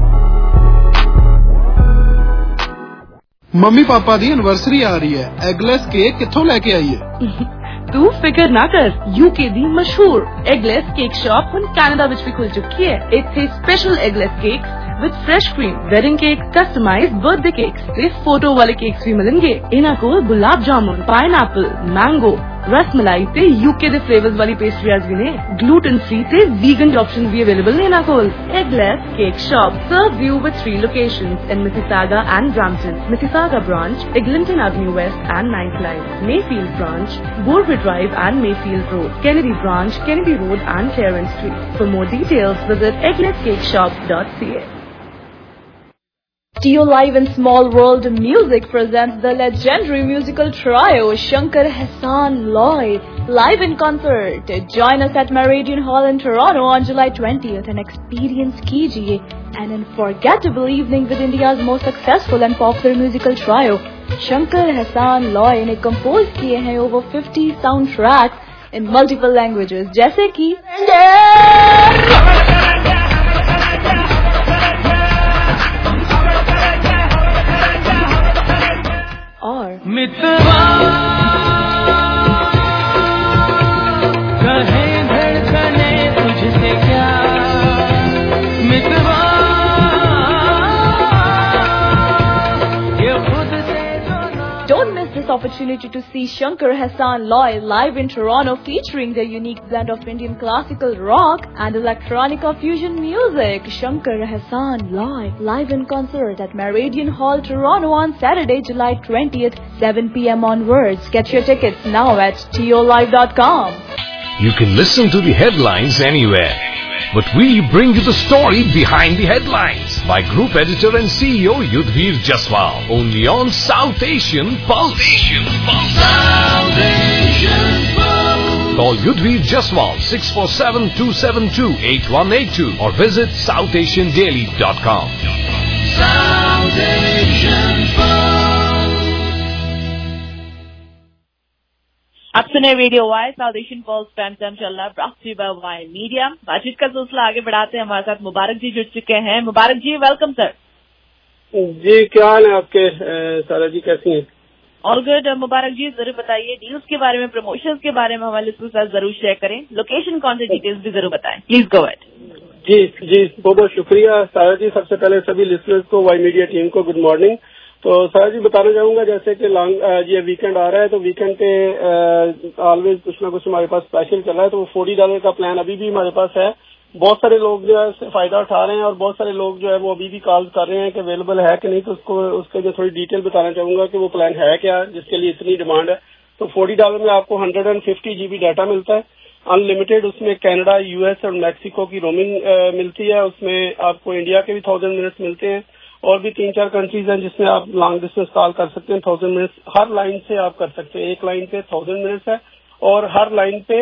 Mummy papa दी एनिवर्सरी आ रही है, एगलेस केक कित्थों लेके आई है? तू फिक्र ना कर, यूके दी मशहूर एगलेस केक शॉप हुण कनाडा विच भी खुल चुकी है. इत्थे special eggless cakes with fresh cream, wedding cake, customized birthday cakes ਤੇ फोटो वाले केक्स भी मिलेंगे. इन्हां कोल गुलाब जामुन, पाइनएप्पल, मैंगो, रसमलाई ते यूके दे फ्लेवर्स वाली पेस्ट्रीज भी ने. ग्लूटेन फ्री ते वीगन ऑप्शन भी अवेलेबल ने इन्हां कोल. Eggless cake shop serves you with 3 locations in Mississauga and Brampton. Mississauga branch, Eglinton Avenue West and 9th Line. Mayfield branch, Borwood Drive and Mayfield Road. Kennedy branch, Kennedy Road and Clarence Street. For more details, visit eglescakeshop.ca. Tio Live and Small World Music presents the legendary musical trio Shankar Hassan Lloyd live in concert. Join us at Meridian Hall in Toronto on July 20th and experience kijiye an unforgettable evening with India's most successful and popular musical trio. Shankar Hassan Lloyd ने compose किए हैं over 50 soundtracks in multiple languages जैसे कि और मितवा कहे धड़कने तुझसे क्या मितवा ये खुद से Don't miss this opportunity to see Shankar Hassan Lloyd live in Toronto featuring their unique blend of Indian classical rock and electronica fusion music. Shankar Hassan Lloyd live in concert at Meridian Hall, Toronto on Saturday, July 20th, 7 p.m. onwards. Get your tickets now at tolive.com. You can listen to the headlines anywhere, but we bring you the story behind the headlines by Group Editor and CEO Yudhvir Jaswal, only on South Asian Pulse. South Asian Pulse. Call Yudhvir Jaswal 647-272-8182 or visit SouthAsianDaily.com. South Asian आप सुने radio Y South Asian pulse time चल रहा है brought you by Y media. बातचीत का सिलसिला आगे बढ़ाते हैं। हमारे साथ मुबारक जी जुड़ चुके हैं। मुबारक जी, वेलकम सर। जी, क्या हाल है आपके? सारा जी कैसी हैं? All good. मुबारक जी, जरूर बताइए डील्स के बारे में, प्रमोशंस के बारे में हमारे लिस्टर्स के साथ जरूर शेयर करें। लोकेशन कौन से डिटेल्स भी जरूर बताएं, प्लीज गो अहेड। जी बहुत बहुत शुक्रिया सारा जी। सबसे पहले सभी लिस्टर्स को, वाई मीडिया टीम को गुड मॉर्निंग। तो सारा जी बताना चाहूंगा जैसे कि ये वीकेंड आ रहा है तो वीकेंड पे ऑलवेज कुछ ना कुछ हमारे पास स्पेशल चल रहा है। तो $40 का प्लान अभी भी हमारे पास है। बहुत सारे लोग जो है इससे फायदा उठा रहे हैं और बहुत सारे लोग जो है वो अभी भी कॉल कर रहे हैं कि अवेलेबल है कि नहीं। तो उसके जो थोड़ी डिटेल बताना चाहूंगा कि वो प्लान है क्या जिसके लिए इतनी डिमांड है। तो $40 में आपको 150 GB डाटा मिलता है अनलिमिटेड। उसमें कनाडा, यूएस और मैक्सिको की रोमिंग मिलती है। उसमें आपको इंडिया के भी 1000 मिनट्स मिलते हैं और भी 3-4 कंट्रीज हैं जिसमें आप लॉन्ग डिस्टेंस कॉल कर सकते हैं। 1000 मिनट्स हर लाइन से आप कर सकते हैं। एक लाइन पे 1000 मिनट्स है और हर लाइन पे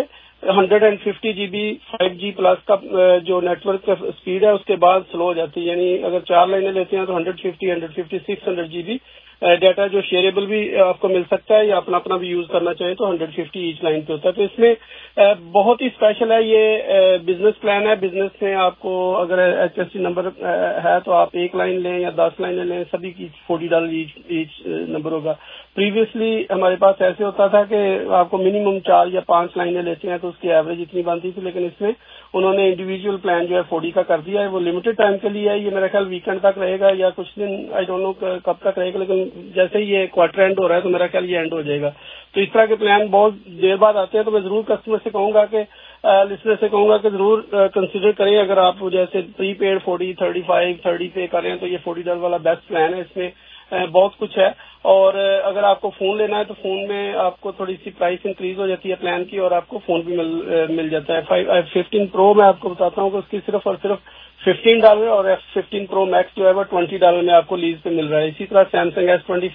150 GB 5G प्लस का जो नेटवर्क का स्पीड है उसके बाद स्लो हो जाती है। यानी अगर 4 लाइनें लेते हैं तो 150, 600 GB डाटा जो शेयरेबल भी आपको मिल सकता है या अपना अपना भी यूज करना चाहे तो 150 ईच लाइन पे होता है। तो इसमें बहुत ही स्पेशल है ये बिजनेस प्लान है। बिजनेस में आपको अगर HSC नंबर है तो आप 1 लाइन लें या 10 लाइनें लें, सभी की $40 ईच नंबर होगा। प्रीवियसली हमारे पास ऐसे होता था कि आपको मिनिमम 4 या 5 लाइनें लेते हैं तो उसकी एवरेज इतनी बनती थी, लेकिन इसमें उन्होंने इंडिविजुअल प्लान जो है 40 का कर दिया है। वो लिमिटेड टाइम के लिए है। ये मेरा ख्याल वीकेंड तक रहेगा या कुछ दिन, आई डोंट नो कब तक रहेगा, लेकिन जैसे ही ये क्वार्टर एंड हो रहा है तो मेरा ख्याल ये एंड हो जाएगा। तो इस तरह के प्लान बहुत देर बाद आते हैं। तो मैं जरूर कस्टमर से कहूंगा कि लिसनर से कहूंगा कि जरूर कंसीडर करें। अगर आप जैसे प्रीपेड 40, 35, 30 पे करें तो ये $40 वाला बेस्ट प्लान है। इसमें बहुत कुछ है और अगर आपको फोन लेना है तो फोन में आपको थोड़ी सी प्राइस इंक्रीज हो जाती है प्लान की और आपको फोन भी मिल जाता है। 15 प्रो मैं आपको बताता हूँ कि उसकी सिर्फ और सिर्फ $15 और F15 प्रो मैक्स जो है वो $20 में आपको लीज पे मिल रहा है। इसी तरह सैमसंग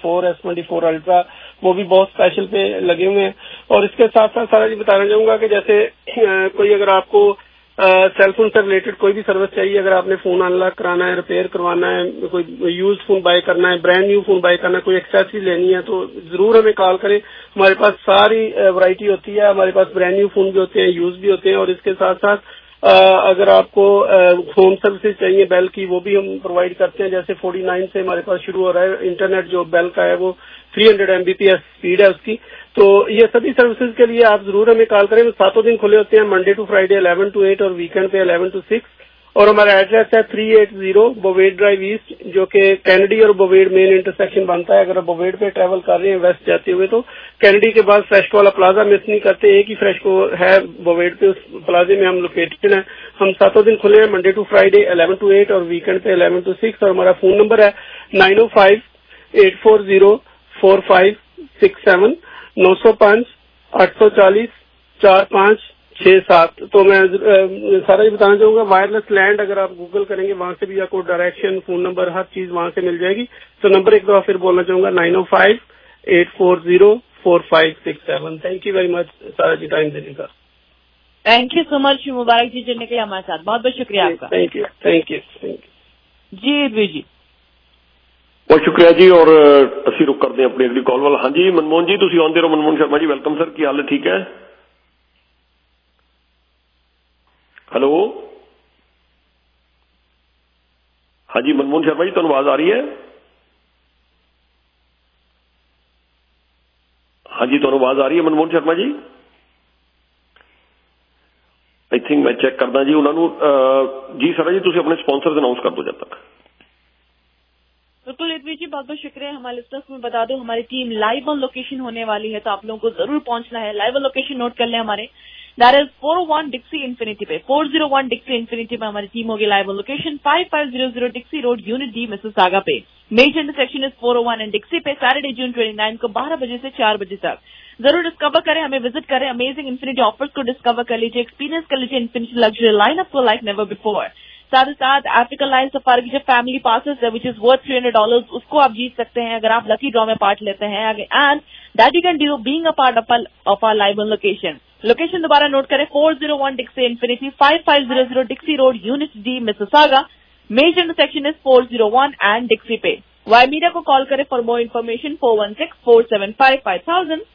S24 अल्ट्रा वो भी बहुत स्पेशल पे लगे हुए हैं। और इसके साथ साथ सारा जी बताना चाहूंगा कि जैसे कोई अगर आपको सेलफोन से रिलेटेड कोई भी सर्विस चाहिए, अगर आपने फोन अनलॉक कराना है, रिपेयर करवाना है, कोई यूज फोन बाय करना है, ब्रांड न्यू फोन बाय करना है, कोई एक्सेसरी लेनी है तो जरूर हमें कॉल करें। हमारे पास सारी वैरायटी होती है। हमारे पास ब्रांड न्यू फोन भी होते हैं, यूज भी होते हैं। और इसके साथ साथ अगर आपको होम सर्विसेज चाहिए बेल की, वो भी हम प्रोवाइड करते हैं। जैसे 49 से हमारे पास शुरू हो रहा है। इंटरनेट जो बेल का है वो 300 Mbps स्पीड है उसकी। तो ये सभी सर्विसेज के लिए आप जरूर हमें कॉल करें। 7 दिन खुले होते हैं, मंडे टू फ्राइडे 11 to 8 और वीकेंड पे 11 to 6। और हमारा एड्रेस है 380 बोवेड ड्राइव ईस्ट, जो कि कैनेडी और बोवेड मेन इंटरसेक्शन बनता है। अगर आप बोवेड पे ट्रैवल कर रहे हैं वेस्ट जाते हुए तो कैनेडी के बाद फ्रेशको वाला प्लाजा मिस नहीं करते। एक ही फ्रेशको है बोवेड पे, उस प्लाजे में हम लोकेटेड हैं। हम 7 दिन खुले हैं, मंडे टू फ्राइडे 11 to 8 और वीकेंड पे 11 to 6। और हमारा फोन नंबर है 905-840-4567 905-840-4567। तो मैं सारा ही बताना चाहूंगा वायरलेस लैंड अगर आप गूगल करेंगे वहां से भी आपको डायरेक्शन, फोन नंबर, हर चीज वहां से मिल जाएगी। तो नंबर एक दफा फिर बोलना चाहूंगा 905-840-4567। थैंक यू वेरी मच सारा जी टाइम देने का। Thank you so much Mubarak ji जुड़ने के लिए हमारे साथ। बहुत बहुत शुक्रिया आपका। थैंक यू जी वीर जी, बहुत शुक्रिया जी। और ਅਸੀਂ रुक करते हैं अपनी अगली कॉल वाला। हाँ जी मनमोहन जी, ਤੁਸੀਂ ਆਉਂਦੇ ਰਹੋ। मनमोहन शर्मा जी वेलकम सर, ਕੀ हाल है? ठीक है, हेलो। हाँ जी मनमोहन शर्मा जी, ਤੁਹਾਨੂੰ आवाज आ रही है? हाँ जी, ਤੁਹਾਨੂੰ आवाज आ रही है मनमोहन शर्मा जी? आई थिंक मैं चेक करदा जी उन्होंने। जी सर जी, ਤੁਸੀਂ अपने स्पॉन्सर्स अनाउंस कर दो जब तक। बिल्कुल इतवी जी, बहुत बहुत शुक्रिया। हमारे लिस्टर्स में बता दो हमारी टीम लाइव ऑन लोकेशन होने वाली है, तो आप लोगों को जरूर पहुंचना है। लाइव ऑन लोकेशन नोट कर लें हमारे, दैट इज 401 डिक्सी इन्फिनिटी पे, 401 डिक्सी इन्फिनिटी पे हमारी टीम होगी live on location. 5500 Dixie road, unit D, Mississauga पे। Major intersection is 401 and Dixie पे। सैटरडे June 29 को 12 बजे से 4 बजे तक जरूर डिस्कवर करें, हमें विजिट करें। अमेजिंग इन्फिनिटी ऑफर्स को डिस्कवर कर लीजिए, एक्सपीरियंस कर लीजिए इन्फिनिटी लग्जरी लाइनअप को लाइक नेवर बिफोर। साथ ही साथ अफ्रीकन लाइन सफारी की जो फैमिली पासेस है विच इज वर्थ $300, उसको आप जीत सकते हैं अगर आप लकी ड्रॉ में पार्ट लेते हैं। And that you can do being a part of our live on location. Location दोबारा नोट करें, 401 Dixie Infiniti, 5500 Dixie road, unit D, Mississauga. Major intersection is 401 and Dixie पे। वाई मीडिया को call करें for more information, 416-475-5000,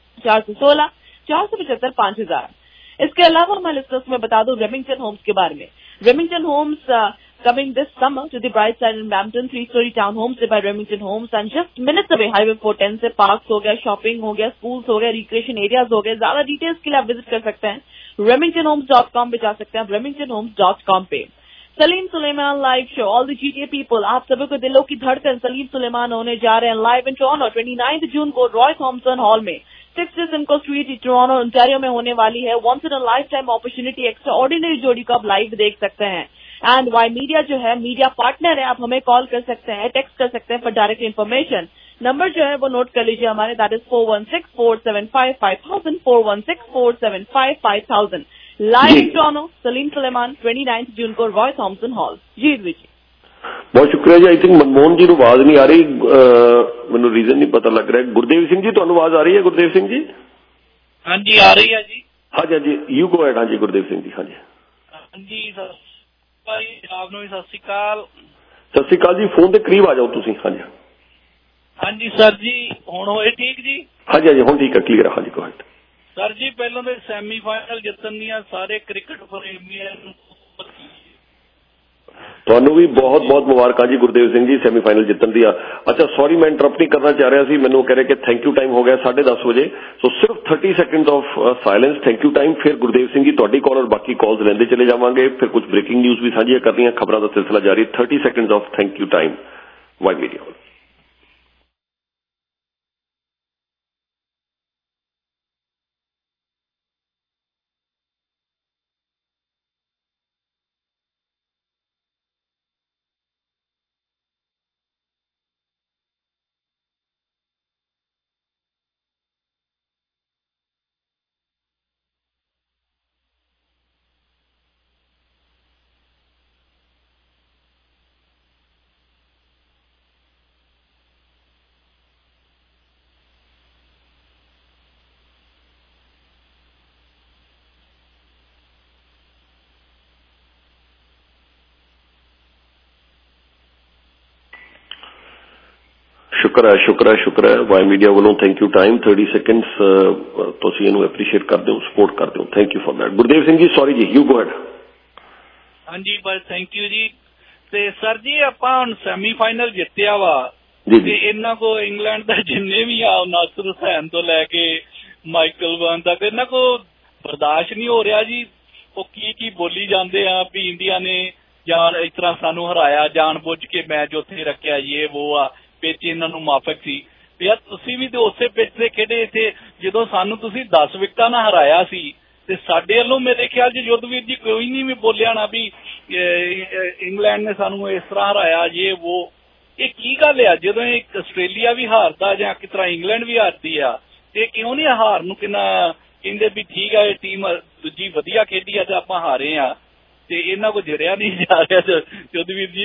416-475-5000। इसके अलावा मैं listeners में बता दूं रेमिंगटन होम्स के बारे में। Remington Homes coming this summer to the bright side in Brampton, 3-story town homes by Remington Homes and just minutes away Highway 410 से पार्क्स हो गया, शॉपिंग हो गया, स्कूल्स हो गया, रिक्रिएशन एरियाज हो गए। ज्यादा डिटेल्स के लिए आप विजिट कर सकते हैं remingtonhomes.com पे जा सकते हैं, remingtonhomes.com पे। Salim Sulaiman live show, all the GTA people, आप सभी को दिलों की धड़कन सलीम सुलेमान होने जा रहे हैं लाइव इन टोरंटो 29 जून को रॉय थॉमसन हॉल में, 60 सिम्को स्ट्रीट, टोरंटो, ओंटारियो में होने वाली है। Once in a lifetime opportunity, extraordinary जोड़ी को आप लाइव देख सकते हैं। एंड वाई मीडिया जो है मीडिया पार्टनर है, आप हमें कॉल कर सकते हैं, टेक्स्ट कर सकते हैं फॉर डायरेक्ट इन्फॉर्मेशन। नंबर जो है वो नोट कर लीजिए हमारे, that is 416-475-5000, 416-475-5000। Live Toronto, Salim Sulaiman, 29 जून को रॉय थॉमसन हॉल। जी जी बहुत शुक्रिया जी। आई थिंक मनमोहन जी ਨੂੰ ਆਵਾਜ਼ नहीं आ रही, ਮੈਨੂੰ रीजन नहीं पता लग रहा है। गुरदेव सिंह जी ਤੁਹਾਨੂੰ आवाज आ रही है? गुरदेव सिंह जी हाँ जी आ रही है जी। हाँ जी हाँ जी, यू गो अहेड। हाँ जी गुरदेव सिंह जी। हाँ जी हाँ जी ਭਾਈ ਆਪ ਨੂੰ ਵੀ ਸਤਿ ਸ਼੍ਰੀ ਅਕਾਲ। ਸਤਿ ਸ਼੍ਰੀ ਅਕਾਲ ਜੀ, ਫੋਨ ਦੇ ਕਰੀਬ ਆ ਜਾਓ ਤੁਸੀਂ। ਹਾਂਜੀ ਹਾਂਜੀ ਸਰ ਜੀ, ਹੁਣ ਹੋਏ ਠੀਕ ਜੀ? ਹਾਂਜੀ ਹਾਂਜੀ ਹੁਣ ਠੀਕ ਹੈ, ਕਲੀਅਰ ਹੈ। ਹਾਂਜੀ ਗੋ ਅहेਡ ਸਰ ਜੀ। ਪਹਿਲਾਂ ਤਾਂ ਸੈਮੀਫਾਈਨਲ ਜਿੱਤਣ ਦੀਆਂ ਸਾਰੇ ਕ੍ਰਿਕਟ ਪ੍ਰੇਮੀਆਂ ਨੂੰ ਤੁਹਾਨੂੰ ਵੀ ਬਹੁਤ ਬਹੁਤ ਮੁਬਾਰਕਾਂ ਜੀ ਗੁਰਦੇਵ ਸਿੰਘ ਜੀ, ਸੈਮੀਫਾਈਨਲ ਜਿੱਤਣ ਦੀ। ਅੱਛਾ ਸੌਰੀ ਮੈਂ ਇੰਟਰਪਟ ਨਹੀਂ ਕਰਨਾ ਚਾਹ ਰਿਹਾ ਸੀ, ਮੈਨੂੰ ਕਹਿ ਰਹੇ ਕਿ ਥੈਂਕ ਯੂ ਟਾਈਮ ਹੋ ਗਿਆ 10:30 ਵਜੇ, ਸੋ ਸਿਰਫ 30 second of silence, thank you time. ਫਿਰ ਗੁਰਦੇਵ ਸਿੰਘ ਜੀ ਤੁਹਾਡੀ ਕਾਲ ਔਰ ਬਾਕੀ ਕਾਲਸ ਲੈਂਦੇ ਚਲੇ ਜਾਵਾਂਗੇ, ਫਿਰ ਕੁਝ ਬ੍ਰੇਕਿੰਗ ਨਿਊਜ਼ ਵੀ ਸਾਂਝੀਆਂ ਕਰਨੀਆਂ, ਖਬਰਾਂ ਦਾ ਸਿਲਸਿਲਾ ਜਾਰੀ। 30 second of thank you time, Y media. शुक्र है वाई मीडिया वालों, थैंक यू टाइम 30 सेकंड्स ਤੁਸੀਂ ਇਹਨੂੰ ਐਪਰੀਸ਼ੀਏਟ ਕਰਦੇ ਹੋ, ਸਪੋਰਟ ਕਰਦੇ ਹੋ, thank you for that. Gurdev Singh ji sorry ਜੀ, ਯੂ ਗੋ ਅहेड। ਹਾਂਜੀ ਬਸ ਥੈਂਕ ਯੂ ਜੀ। ਤੇ ਸਰ ਜੀ ਆਪਾਂ ਹੁਣ ਸੈਮੀਫਾਈਨਲ ਜਿੱਤਿਆ ਵਾ ਤੇ ਇਹਨਾਂ ਕੋ ਇੰਗਲੈਂਡ ਦਾ ਜਿੰਨੇ ਵੀ ਆ ਨਾਸਰ ਹੁਸੈਨ ਤੋਂ ਲੈ ਕੇ ਮਾਈਕਲ ਵਨ ਤੱਕ ਇਹਨਾਂ ਕੋ ਬਰਦਾਸ਼ਤ ਨਹੀਂ ਹੋ ਰਿਹਾ ਜੀ। ਉਹ ਕੀ ਬੋਲੀ ਜਾਂਦੇ ਆ ਵੀ ਇੰਡੀਆ ਨੇ ਜਾਂ ਇਸ ਤਰ੍ਹਾਂ ਸਾਨੂੰ ਹਰਾਇਆ, ਜਾਣ ਬੁੱਝ ਕੇ ਮੈਚ ਉੱਥੇ ਰੱਖਿਆ, ਇਹ ਉਹ ਆ, ਪਿੱਚ ਇਹਨਾਂ ਨੂੰ ਮਾਫਕ ਸੀ। ਯਾਰ ਤੁਸੀਂ ਵੀ ਤੇ ਉਸੇ ਪਿੱਚ ਤੇ ਖੇਡੇ ਇੱਥੇ, ਜਦੋਂ ਸਾਨੂੰ ਤੁਸੀਂ 10 ਵਿਕਟਾਂ ਨਾਲ ਹਰਾਇਆ ਸੀ ਤੇ ਸਾਡੇ ਵੱਲੋਂ ਮੇਰੇ ਖਿਆਲ 'ਚ ਯੁੱਧਵੀਰ ਜੀ ਕੋਈ ਨਹੀਂ ਵੀ ਬੋਲਿਆ ਨਾ ਵੀ ਇੰਗਲੈਂਡ ਨੇ ਸਾਨੂੰ ਇਸ ਤਰ੍ਹਾਂ ਹਰਾਇਆ, ਇਹ ਉਹ। ਇਹ ਕੀ ਗੱਲ ਆ? ਜਦੋਂ ਇੱਕ ਆਸਟ੍ਰੇਲੀਆ ਵੀ ਹਾਰਦਾ ਜਾਂ ਕਿਸ ਤਰ੍ਹਾਂ ਇੰਗਲੈਂਡ ਵੀ ਹਾਰਦੀ ਆ, ਤੇ ਕਿਉਂ ਨਹੀਂ ਹਾਰ ਨੂੰ ਕਿੰਨਾ ਕਹਿੰਦੇ ਵੀ ਠੀਕ ਆ ਇਹ ਟੀਮ ਦੂਜੀ ਵਧੀਆ ਖੇਡੀ ਆ ਤੇ ਆਪਾਂ ਹਾਰੇ ਆ, ਤੇ ਇਹਨਾਂ ਕੋ ਜਰਿਆ ਨਹੀਂ ਜਾ ਰਿਹਾ ਯੁੱਧਵੀਰ ਜੀ?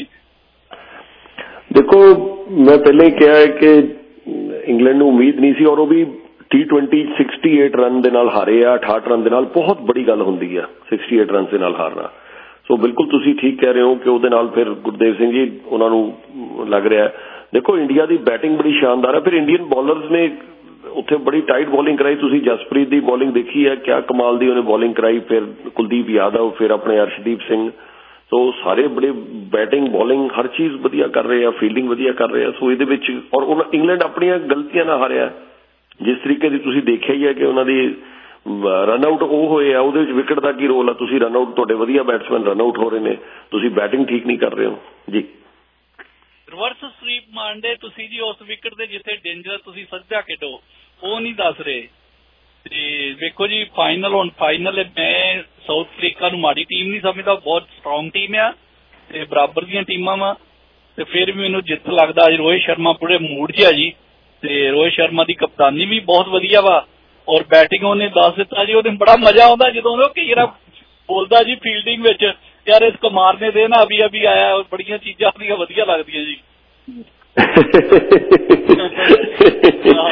देखो मैं पहले ही कहा है कि इंग्लैंड ਨੂੰ उम्मीद नहीं सी, और वो भी T20 68 ਰਨ ਦੇ ਨਾਲ ਹਾਰੇ ਆ, 68 ਰਨ ਦੇ ਨਾਲ ਬਹੁਤ ਬੜੀ ਗੱਲ ਹੁੰਦੀ ਆ 68 ਰਨ ਦੇ ਨਾਲ ਹਾਰਨਾ। ਸੋ ਬਿਲਕੁਲ ਤੁਸੀਂ ਠੀਕ ਕਹਿ ਰਹੇ ਹੋ ਕਿ ਉਹਦੇ ਨਾਲ ਫਿਰ ਗੁਰਦੇਵ ਸਿੰਘ ਜੀ ਉਹਨਾਂ ਨੂੰ ਲੱਗ ਰਿਹਾ। ਦੇਖੋ ਇੰਡੀਆ ਦੀ ਬੈਟਿੰਗ ਬੜੀ ਸ਼ਾਨਦਾਰ ਹੈ, ਫਿਰ ਇੰਡੀਅਨ ਬੋਲਰਸ ਨੇ ਉੱਥੇ ਬੜੀ ਟਾਈਟ ਬੋਲਿੰਗ ਕਰਾਈ। ਤੁਸੀਂ ਜਸਪ੍ਰੀਤ ਦੀ ਬੋਲਿੰਗ ਦੇਖੀ ਹੈ, ਕਿਆ ਕਮਾਲ ਦੀ ਉਹਨੇ ਬੋਲਿੰਗ ਕਰਾਈ। ਫਿਰ ਕੁਲਦੀਪ ਯਾਦਵ, ਫਿਰ ਆਪਣੇ ਅਰਸ਼ਦੀਪ ਸਿੰਘ, ਸੋ ਸਾਰੇ ਬੜੇ ਬੈਟਿੰਗ ਬੋਲਿੰਗ ਹਰ ਚੀਜ਼ ਵਧੀਆ ਕਰ ਰਹੇ ਆ, ਫੀਲਡਿੰਗ ਵਧੀਆ ਕਰ ਰਹੇ ਆ। ਸੋ ਇਹਦੇ ਵਿੱਚ ਔਰ ਇੰਗਲੈਂਡ ਆਪਣੀਆਂ ਗਲਤੀਆਂ ਨਾਲ ਹਾਰਿਆ। ਜਿਸ ਤਰੀਕੇ ਦੀ ਤੁਸੀਂ ਦੇਖਿਆ ਹੀ ਹੈ ਕਿ ਉਹਨਾਂ ਦੀ ਰਨ ਆਊਟ ਉਹ ਹੋਏ ਆ, ਉਹਦੇ ਵਿੱਚ ਵਿਕਟ ਦਾ ਕੀ ਰੋਲ ਆ? ਤੁਸੀਂ ਰਨ ਆਊਟ, ਤੁਹਾਡੇ ਵਧੀਆ ਬੈਟਸਮੈਨ ਰਨ ਆਊਟ ਹੋ ਰਹੇ ਨੇ, ਤੁਸੀਂ ਬੈਟਿੰਗ ਠੀਕ ਨਹੀਂ ਕਰ ਰਹੇ ਹੋ ਜੀ। ਰਿਵਰਸ ਸਵੀਪ ਮਾਰਦੇ ਤੁਸੀਂ ਜੀ ਉਸ ਵਿਕਟ ਦੇ ਜਿੱਥੇ ਡੇਂਜਰ ਤੁਸੀਂ ਸੱਜਾ ਖੇਡੋ, ਉਹ ਨਹੀਂ ਦੱਸ ਰਹੇ। ਤੇ ਵੇਖੋ ਜੀ ਫਾਈਨਲ, ਹੁਣ ਫਾਈਨਲ ਮੈਂ ਸਾਊਥ ਅਫਰੀਕਾ ਨੂੰ ਮਾੜੀ ਟੀਮ ਨਹੀਂ ਸਮਝਦਾ, ਬਹੁਤ ਸਟਰੋਂਗ ਟੀਮ ਆ ਤੇ ਬਰਾਬਰ ਦੀਆਂ ਟੀਮਾਂ ਵਾ, ਤੇ ਫਿਰ ਵੀ ਮੈਨੂੰ ਜਿੱਤ ਲੱਗਦਾ ਅੱਜ ਰੋਹਿਤ ਸ਼ਰਮਾ ਪੂਰੇ ਮੂਡ 'ਚ ਆ ਜੀ। ਤੇ ਰੋਹਿਤ ਸ਼ਰਮਾ ਦੀ ਕਪਤਾਨੀ ਵੀ ਬਹੁਤ ਵਧੀਆ ਵਾ, ਔਰ ਬੈਟਿੰਗ ਉਹਨੇ ਦੱਸ ਦਿੱਤਾ ਜੀ। ਉਹਦੇ ਬੜਾ ਮਜ਼ਾ ਆਉਂਦਾ ਜਦੋਂ ਉਹ ਕਈ ਵਾਰ ਬੋਲਦਾ ਜੀ ਫੀਲਡਿੰਗ ਵਿੱਚ, ਯਾਰ ਇਸ ਕੋ ਮਾਰਨੇ ਦੇ ਨਾ ਅਭੀ ਅਭੀ ਆਇਆ, ਬੜੀਆਂ ਚੀਜ਼ਾਂ ਉਹਦੀਆਂ ਵਧੀਆ ਲੱਗਦੀਆਂ ਜੀ।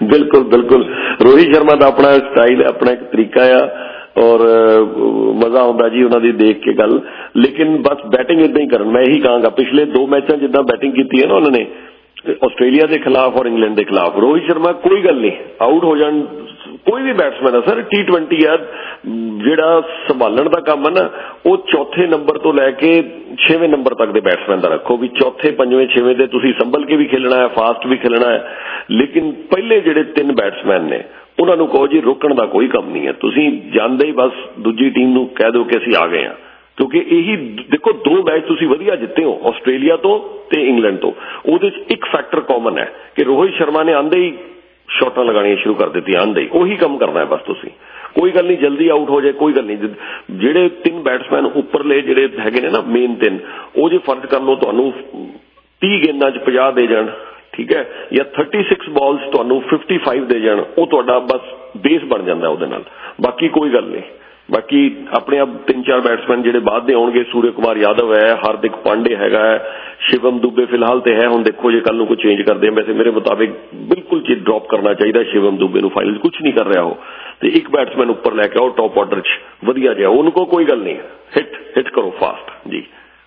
बिल्कुल बिल्कुल रोहित शर्मा का अपना स्टाइल अपना एक तरीका आ और मजा आता जी उन्होंने देख के गल लेकिन बस बैटिंग इदा ही कर मैं यही कहांगा पिछले 2 मैचों जिदा बैटिंग की है ना उन्होंने आस्ट्रेलिया के खिलाफ और इंग्लैंड के खिलाफ रोहित शर्मा कोई गल नहीं आउट हो जान कोई भी बैट्समैन है सर T20 है जिहड़ा संभालण का काम है ना वो चौथे नंबर तो लैके 6वें नंबर तक के बैट्समैन का रखो भी चौथे 5वें 6वें ते तुसीं संभल के भी खेलना है फास्ट भी खेलना है लेकिन पहले जिहड़े 3 बैट्समैन ने उन्होंने कहो जी रोकण का कोई काम नहीं है तुसीं जांदे ही बस दूजी टीम नूं कह दो कि असीं आ गए हैं क्योंकि यही देखो 2 मैच तुसीं वधिया जिते हो आस्ट्रेलिया तो ते इंग्लैंड तो उहदे च एक फैक्टर कॉमन है कि रोहित शर्मा ने आंदे ही शॉटां लगाणियां शुरू कर दी आंदे ही उही काम करना है बस तुसीं कोई गल नहीं जल्दी आउट हो जाए कोई गल नहीं जिहड़े 3 बैट्समैन उपरले जिहड़े हैगे ने ना मेन 3 वो जे फर्ज कर लो तुहानूं 30 गेंदां च 50 दे जाण ठीक है या 36 बॉल्स तुहानूं 55 दे जाण वो तुहाडा बस बेस बन जांदा उहदे नाल बाकी कोई गल नहीं बाकी अपने आप 3-4 बैट्समैन जिहड़े बाद दे आउणगे सूर्य कुमार यादव है हार्दिक पांडे हैगा है शिवम दुबे फिलहाल तो है हुण देखो जे कल नूं कोई चेंज करदे हैं वैसे मेरे मुताबिक बिल्कुल जी ड्रॉप करना चाहिए शिवम दुबे नूं फाइनल कुछ नहीं कर रहा हो तो एक बैट्समैन उपर लैके आओ टॉप ऑर्डर च वधिया जिहा उनको कोई गल नहीं हिट करो फास्ट जी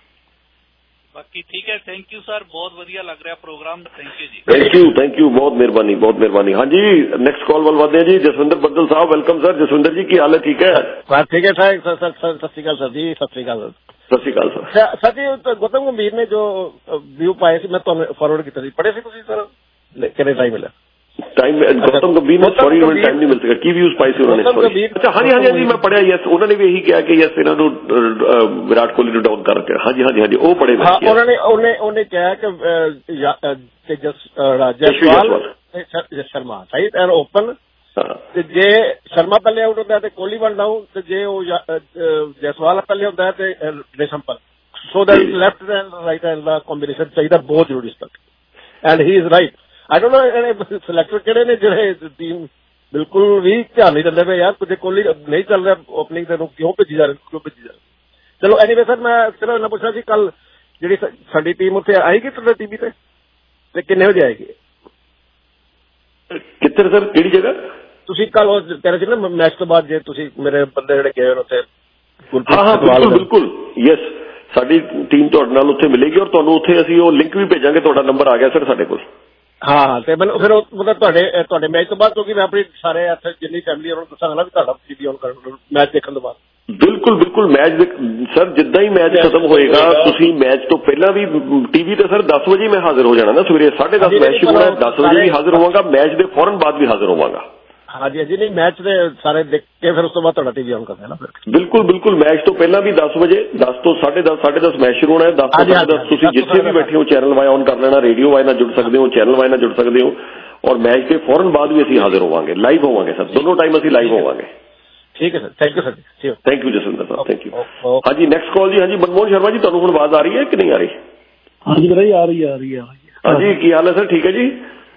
बाकी ठीक है थैंक यू सर बहुत वधिया लग रहा प्रोग्राम थैंक यू बहुत मेहरबानी हाँ जी नेक्स्ट कॉल वाल वादे जी जसविंदर बद्दल साहब वेलकम सर जसविंदर जी की हाल है ठीक है सर ठीक है सर सत श्री अकाल सर जी सत श्री अकाल सर जी गौतम गंभीर ने जो व्यू पाए थे मैं तो फॉरवर्ड किया पढ़े थे सर कितने टाइम मिला टाइम गौतम गंभीर ने सॉरी टाइम नहीं मिल सका की व्यूज पाए थे उन्होंने अच्छा हाँ जी मैं पढ़िया यस उन्होंने भी यही कहा कि यस इन्होंने विराट कोहली डाउन करके हाँ जी वो पढ़े उन्होंने कहा कि जसवाल शर्मा सही ओपन जे शर्मा पहले आउट होता है तो कोहली वन डाउन तो जे जयसवाल पहले होता है तो रेशम पर so that left and right hand का कॉम्बिनेशन चाहिए बहुत जरूरी इस तक and he is right I don't know selector किहड़े ने जिहड़े टीम बिल्कुल भी ध्यान नहीं दिंदे पे यार कुछ कोहली नहीं चल रहा ओपनिंग ते क्यों भेजी जा रहे चलो एनीवे सर मैं सिर्फ इन्ना पुछना सी कल जिहड़ी साडी टीम उत्थे आएगी तुहाडे टीवी ते किन्ने बजे आएगी कित्थे सर किहड़ी जगह तुसीं कल कह रहे थे ना मैच तो बाद जे तुसीं मेरे बंदे जिहड़े गए उत्थे हाँ बिल्कुल यस साडी टीम तुहाडे नाल उत्थे मिलेगी और तुहानूं उत्थे असीं वो लिंक भी भेजांगे तुहाडा नंबर आ गया सर साडे कोल हाँ तो मैं फिर मतलब तुहाडे मैच तो बाद क्योंकि मैं अपनी सारे जिन्नी फैमिली उन्होंने दसांगा ना भी तुहाडा टीवी ऑन कर मैच देखने तो बाद बिल्कुल मैच सर जिदा ही मैच खत्म होएगा तुसीं मैच तो पहला भी टीवी ते सर 10 बजे मैं हाजिर हो जाना ना सवेरे 10:30 मैच शुरू होना 10 बजे भी हाजिर होवांगा मैच दे फौरन बाद भी हाजिर होवांगा हाँ जी नहीं मैच दे सारे देख के फिर उस तो बाद टीवी ऑन करना है ना बिल्कुल मैच तो पहला भी 10 बजे 10 तो 10:30 मैच शुरू होना है 10 तो 10:30 तुसीं जिथे भी बैठे हो चैनल वाई ऑन कर लेना रेडियो वाई नाल जुड़ सकते हो चैनल वाई नाल जुड़ सकते हो और मैच के फौरन बाद भी असीं हाजिर होवांगे लाइव होवांगे सर दोनों टाइम असीं लाइव होवांगे ठीक है sir thank you sir thank you Jaswinder sahab thank you हाँ जी नेक्स्ट कॉल जी हाँ जी मनमोहन शर्मा जी तुहानूं हुण आवाज आ रही है कि नहीं आ रही हाँ जी भाई आ रही है हाँ जी की हाल है सर ठीक है जी